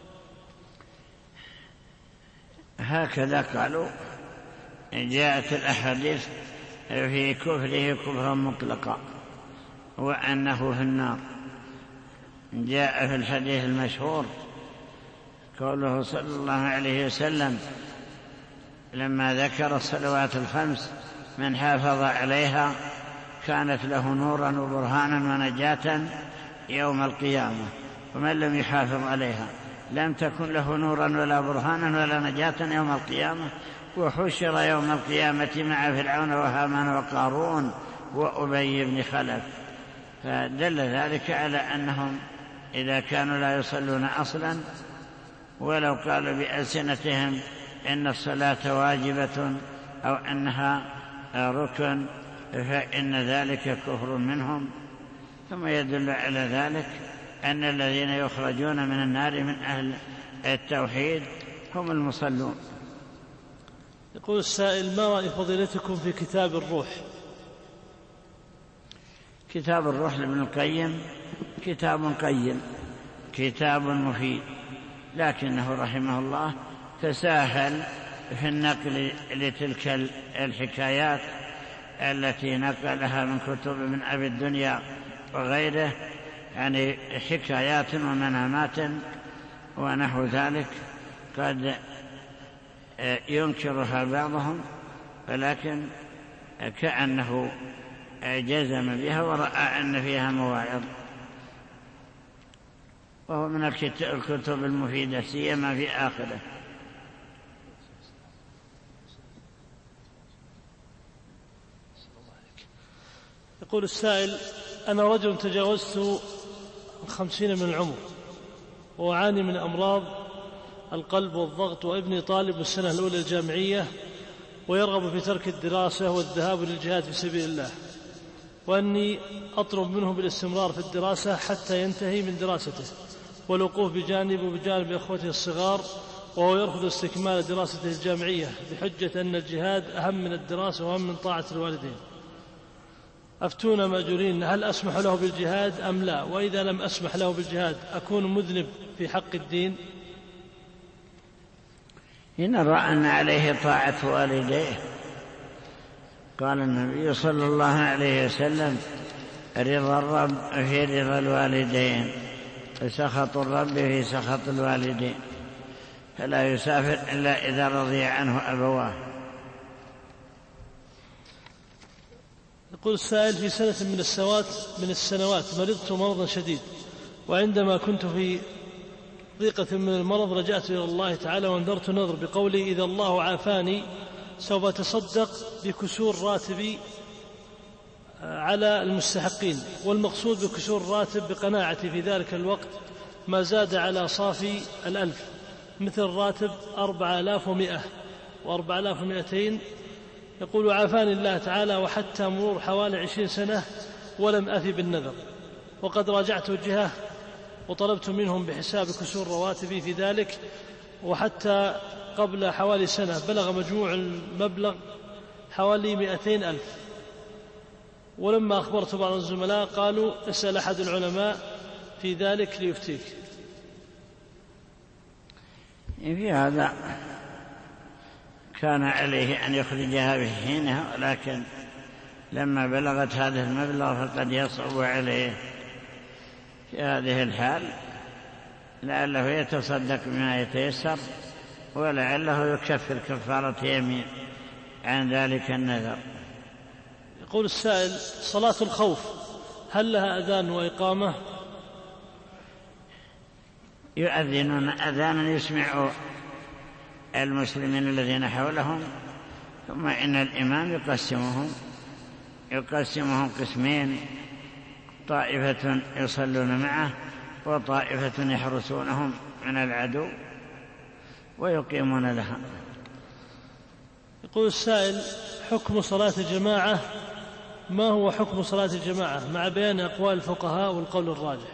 هكذا قالوا، جاءت الأحاديث في كفره كفرا مطلقا وأنه في النار. جاء في الحديث المشهور قوله صلى الله عليه وسلم لما ذكر الصلوات الخمس: من حافظ عليها كانت له نورا وبرهانا ونجاة يوم القيامة، ومن لم يحافظ عليها لم تكن له نورا ولا برهانا ولا نجاة يوم القيامة، وحشر يوم القيامة مع فرعون وهامان وقارون وأبي بن خلف. فدل ذلك على أنهم إذا كانوا لا يصلون أصلا ولو قالوا بألسنتهم إن الصلاة واجبة أو أنها ركن فإن ذلك كفر منهم. ثم يدل على ذلك أن الذين يخرجون من النار من أهل التوحيد هم المصلون. يقول السائل: ما رأي فضيلتكم في كتاب الروح؟ كتاب الروح لابن القيم كتاب قيم، كتاب مفيد، لكنه رحمه الله تساهل في النقل لتلك الحكايات التي نقلها من كتب من أبي الدنيا وغيره، يعني حكايات ومنامات ونحو ذلك قد ينكرها بعضهم، ولكن كأنه جزم بها ورأى أن فيها مواعظ، وهو من الكتب المفيدة سيما في آخره. يقول السائل: أنا رجل تجاوزت 50 من العمر وأعاني من أمراض القلب والضغط، وابني طالب السنة الأولى الجامعية ويرغب في ترك الدراسة والذهاب للجهاد في سبيل الله، وأني أطلب منه بالاستمرار في الدراسة حتى ينتهي من دراسته والوقوف بجانب وبجانب أخوته الصغار، وهو يرفض استكمال دراسته الجامعية بحجة أن الجهاد أهم من الدراسة وأهم من طاعة الوالدين. أفتونا مأجورين، هل أسمح له بالجهاد أم لا؟ وإذا لم أسمح له بالجهاد أكون مذنب في حق الدين؟ نرى أن عليه طاعة والديه. قال النبي صلى الله عليه وسلم: رضا الرب في رضا الوالدين، وسخط الرب في سخط الوالدين، فلا يسافر إلا إذا رضي عنه أبواه. يقول السائل: في سنة من السنوات مرضت مرضا شديد، وعندما كنت في ضيقة من المرض رجعت إلى الله تعالى وانذرت نذر بقولي: إذا الله عافاني سوف أتصدق بكسور راتبي على المستحقين. والمقصود بكسور الراتب بقناعتي في ذلك الوقت ما زاد على صافي 1000، مثل الراتب 4100 و4200. يقول: عافاني الله تعالى وحتى مرور حوالي 20 سنة ولم أفي بالنذر، وقد راجعت الجهة وطلبت منهم بحساب كسور رواتبي في ذلك، وحتى قبل حوالي سنة بلغ مجموع المبلغ حوالي 200,000. ولما أخبرت بعض الزملاء قالوا: اسأل أحد العلماء في ذلك ليفتيك. في هذا كان عليه أن يخرجها بحينها، ولكن لما بلغت هذا المبلغ فقد يصعب عليه في هذه الحال، لعله يتصدق بما يتيسر، ولعله يكفر كفارة يمين عن ذلك النذر. يقول السائل: صلاة الخوف هل لها أذان وإقامة؟ يؤذنون أذانا يسمع المسلمين الذين حولهم، ثم إن الإمام يقسمهم قسمين: طائفة يصلون معه وطائفة يحرسونهم من العدو ويقيمون لها. يقول السائل: حكم صلاة الجماعة، ما هو حكم صلاة الجماعة مع بيان أقوال الفقهاء والقول الراجح؟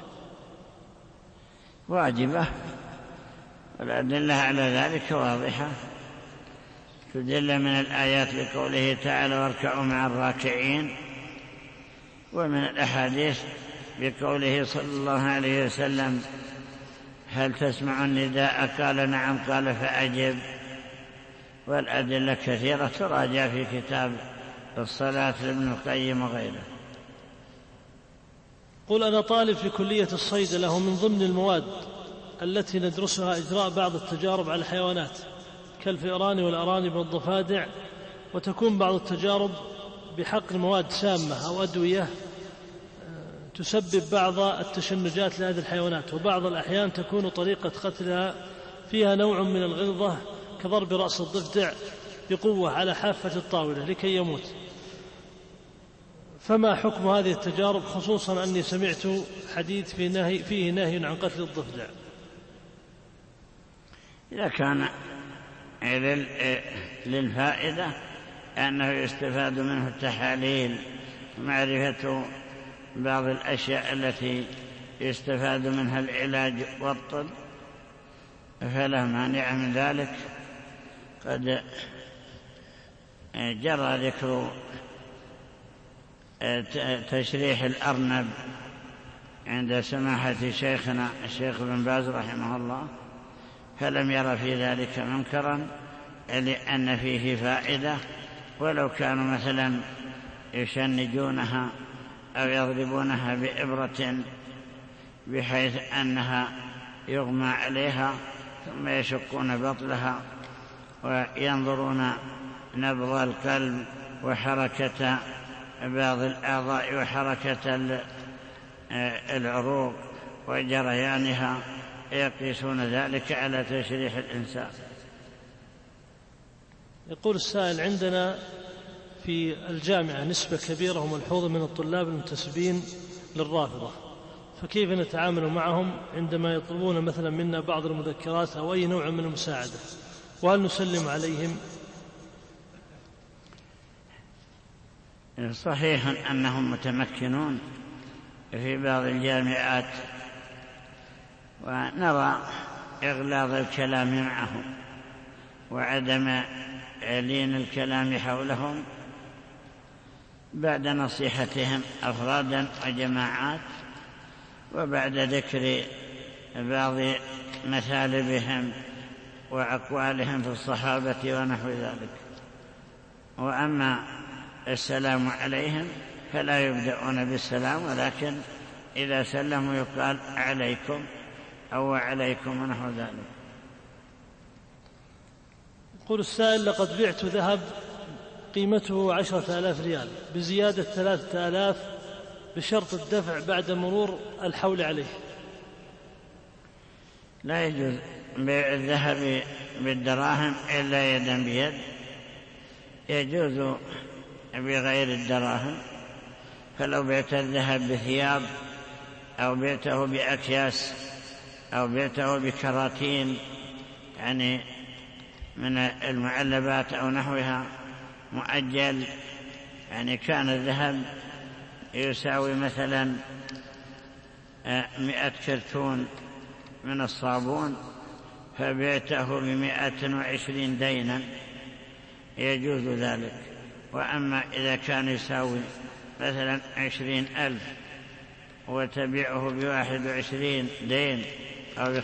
واجبة، والأدلة على ذلك واضحة، تدل من الآيات بقوله تعالى: واركعوا مع الراكعين، ومن الأحاديث بقوله صلى الله عليه وسلم: هل تسمع النداء؟ قال: نعم. قال: فأجب. والأدلة كثيرة تراجع في كتاب الصلاة لابن القيم وغيره. قل: أنا طالب في كلية الصيدلة، ومن ضمن المواد التي ندرسها إجراء بعض التجارب على الحيوانات كالفئران والأرانب والضفادع، وتكون بعض التجارب بحقن مواد سامة أو أدوية تسبب بعض التشنجات لهذه الحيوانات، وبعض الأحيان تكون طريقة قتلها فيها نوع من الغلظة كضرب رأس الضفدع بقوة على حافة الطاولة لكي يموت. فما حكم هذه التجارب، خصوصا أني سمعت حديث فيه نهي عن قتل الضفدع؟ إذا كان للفائدة أنه يستفاد منه التحاليل ومعرفة بعض الأشياء التي يستفاد منها العلاج والطب، فلا مانع من ذلك. قد جرى ذكر تشريح الأرنب عند سماحة شيخنا الشيخ بن باز رحمه الله، فلم ير في ذلك منكرا لأن فيه فائدة، ولو كانوا مثلا يشنجونها أو يضربونها بإبرة بحيث أنها يغمى عليها ثم يشقون بطلها وينظرون نبض القلب وحركة بعض الأعضاء وحركة العروق وجريانها، يقيسون ذلك على تشريح الإنسان. يقول السائل: عندنا في الجامعة نسبة كبيرة وملحوظة من الطلاب المنتسبين للرافضة، فكيف نتعامل معهم عندما يطلبون مثلا منا بعض المذكرات أو أي نوع من المساعدة؟ وهل نسلم عليهم؟ صحيح أنهم متمكنون في بعض الجامعات، ونرى إغلاظ الكلام معهم وعدم لين الكلام حولهم بعد نصيحتهم أفرادا وجماعات، وبعد ذكر بعض مثالبهم وأقوالهم في الصحابة ونحو ذلك. وأما السلام عليهم فلا يبدأون بالسلام، ولكن إذا سلموا يقال عليكم أو عليكم ونحو ذلك. يقول السائل: لقد بعت ذهب قيمته 10,000 ريال بزيادة 3,000 بشرط الدفع بعد مرور الحول عليه. لا يجوز بيع الذهب بالدراهم إلا يدا بيد، يجوز بغير الدراهم. فلو بعت الذهب بثياب أو بعته بأكياس أو بعته بكراتين يعني من المعلبات أو نحوها مؤجل، يعني كان الذهب يساوي مثلا 100 كرتون من الصابون فبعته ب120 دينا يجوز ذلك. وأما إذا كان يساوي مثلا 20,000 وتبيعه ب21 دين أو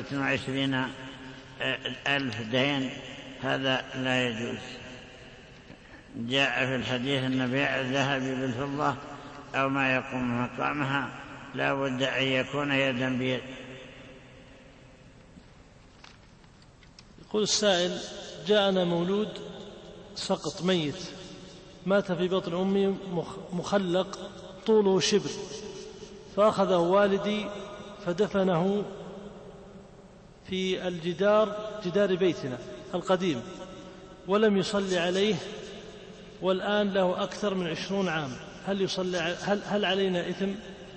ب25,000 دين، هذا لا يجوز. جاء في الحديث أن بيع الذهب بالفضة أو ما يقوم مقامها لا بد أن يكون يدا بيد. يقول السائل: جاءنا مولود سقط ميت، مات في بطن أمي مخلق طوله شبر، فأخذه والدي فدفنه في جدار بيتنا القديم ولم يصلي عليه، والآن له أكثر من 20 عام. هل علينا إثم؟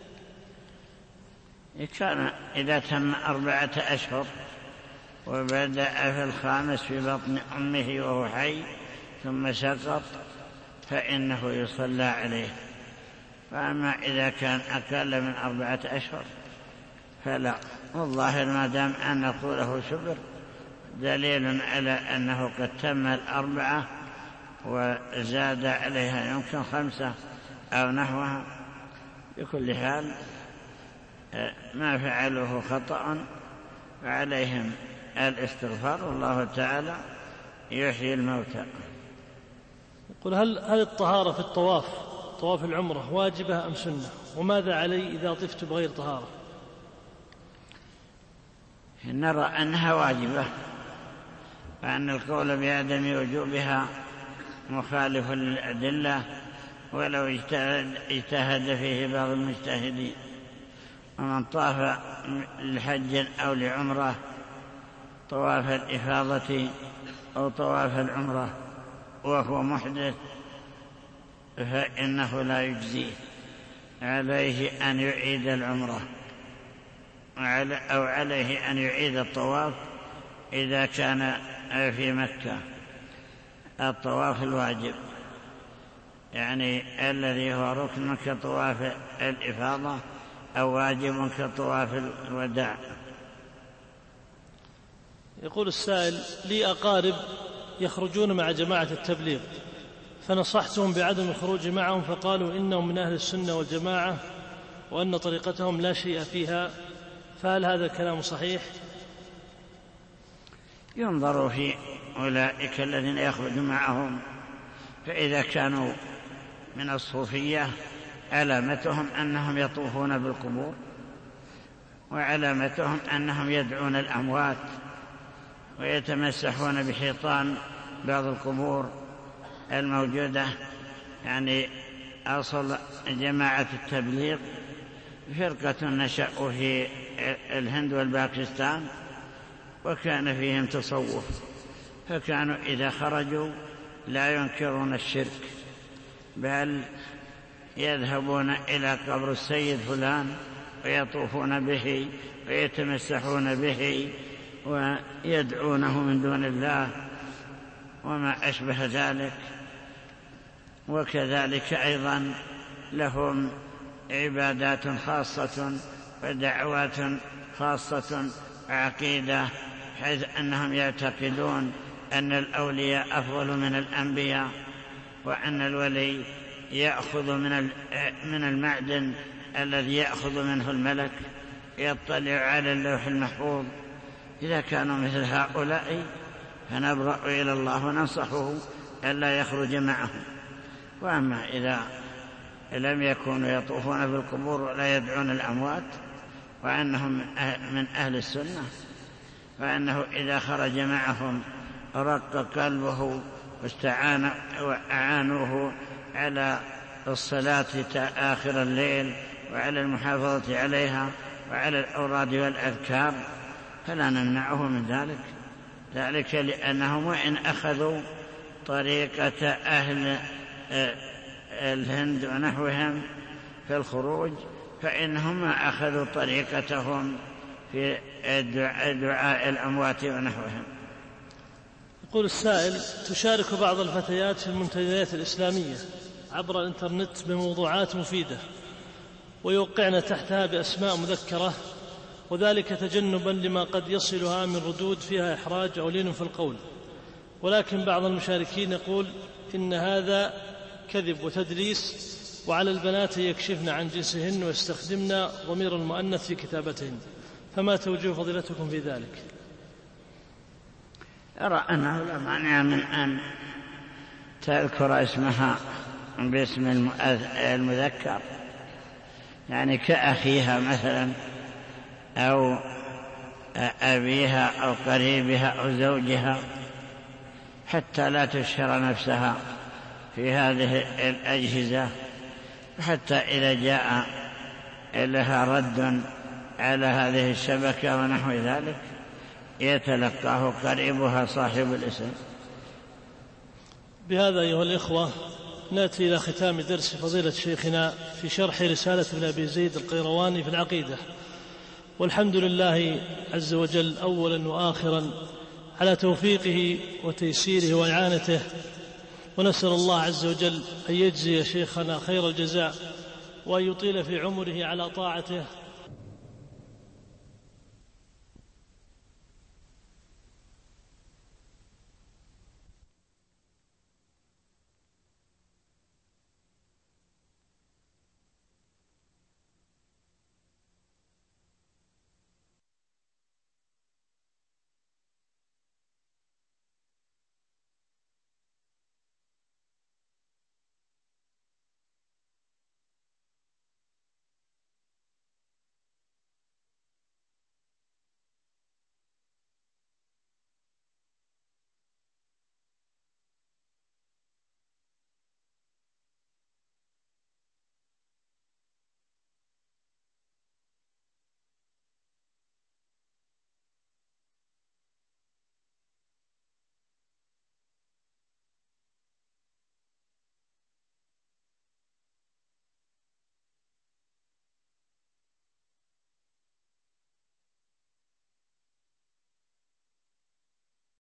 كان إذا تم 4 أشهر وبدأ في الخامس في بطن أمه وهو حي ثم سقط فإنه يصلى عليه. فأما إذا كان أقل من 4 أشهر فلا. والظاهر ما دام أن طوله شبر دليل على أنه قد تم 4 وزاد عليها يمكن 5 أو نحوها. بكل حال ما فعله خطأ وعليهم الاستغفار، والله تعالى يحيي الموتى. يقول: هل الطهارة في طواف العمرة واجبة أم سنة؟ وماذا علي إذا طفت بغير طهارة؟ نرى أنها واجبة، وأن القول بعدم وجوبها مخالف للأدلة ولو اجتهد فيه بعض المجتهدين. ومن طاف لحج أو لعمرة طواف الإفاضة أو طواف العمرة وهو محدث فإنه لا يجزيه، عليه أن يعيد العمرة أو عليه أن يعيد الطواف إذا كان في مكة. الطواف الواجب يعني الذي هو ركن كطواف الإفاضة أو واجب كطواف الوداع. يقول السائل: لي أقارب يخرجون مع جماعة التبليغ، فنصحتهم بعدم الخروج معهم، فقالوا إنهم من أهل السنة والجماعة وأن طريقتهم لا شيء فيها، فهل هذا الكلام صحيح؟ ينظر في أولئك الذين يخرج معهم، فإذا كانوا من الصوفية علامتهم أنهم يطوفون بالقبور، وعلامتهم أنهم يدعون الأموات ويتمسحون بحيطان بعض القبور الموجودة. يعني أصل جماعة التبليغ فرقة نشأوا في الهند والباكستان، وكان فيهم تصوف، فكانوا إذا خرجوا لا ينكرون الشرك، بل يذهبون إلى قبر السيد فلان ويطوفون به ويتمسحون به ويدعونه من دون الله وما أشبه ذلك. وكذلك أيضا لهم عبادات خاصة ودعوات خاصة وعقيدة، حيث أنهم يعتقدون أن الأولياء أفضل من الأنبياء، وأن الولي يأخذ من المعدن الذي يأخذ منه الملك، يطلع على اللوح المحفوظ. إذا كانوا مثل هؤلاء فنبرأ إلى الله وننصحه ألا يخرج معهم. وأما إذا لم يكونوا يطوفون بالقبور ولا يدعون الأموات وأنهم من أهل السنة، فأنه إذا خرج معهم رق قلبه وأعانوه على الصلاة آخر الليل وعلى المحافظة عليها وعلى الأوراد والأذكار، فلا نمنعه من ذلك لأنهم وإن أخذوا طريقة أهل الهند ونحوهم في الخروج، فإنهم ما أخذوا طريقتهم في دعاء الأموات ونحوهم. يقول السائل: تشارك بعض الفتيات في المنتديات الإسلامية عبر الإنترنت بموضوعات مفيدة ويوقعن تحتها بأسماء مذكرة، وذلك تجنبا لما قد يصلها من ردود فيها إحراج أو لين في القول، ولكن بعض المشاركين يقول إن هذا كذب وتدليس، وعلى البنات يكشفن عن جنسهن ويستخدمن ضمير المؤنث في كتابتهن، فما توجه فضيلتكم في ذلك؟ أرى أنه لا مانع من أن تذكر اسمها باسم المذكر، يعني كأخيها مثلا أو أبيها أو قريبها أو زوجها، حتى لا تشهر نفسها في هذه الأجهزة، حتى إذا جاء لها رد على هذه الشبكة ونحو ذلك يتلقاه قريبها صاحب الاسم. بهذا أيها الإخوة نأتي إلى ختام درس فضيلة شيخنا في شرح رسالة ابن أبي زيد القيرواني في العقيدة، والحمد لله عز وجل أولا وآخرا على توفيقه وتيسيره وإعانته، ونسأل الله عز وجل أن يجزي شيخنا خير الجزاء وأن يطيل في عمره على طاعته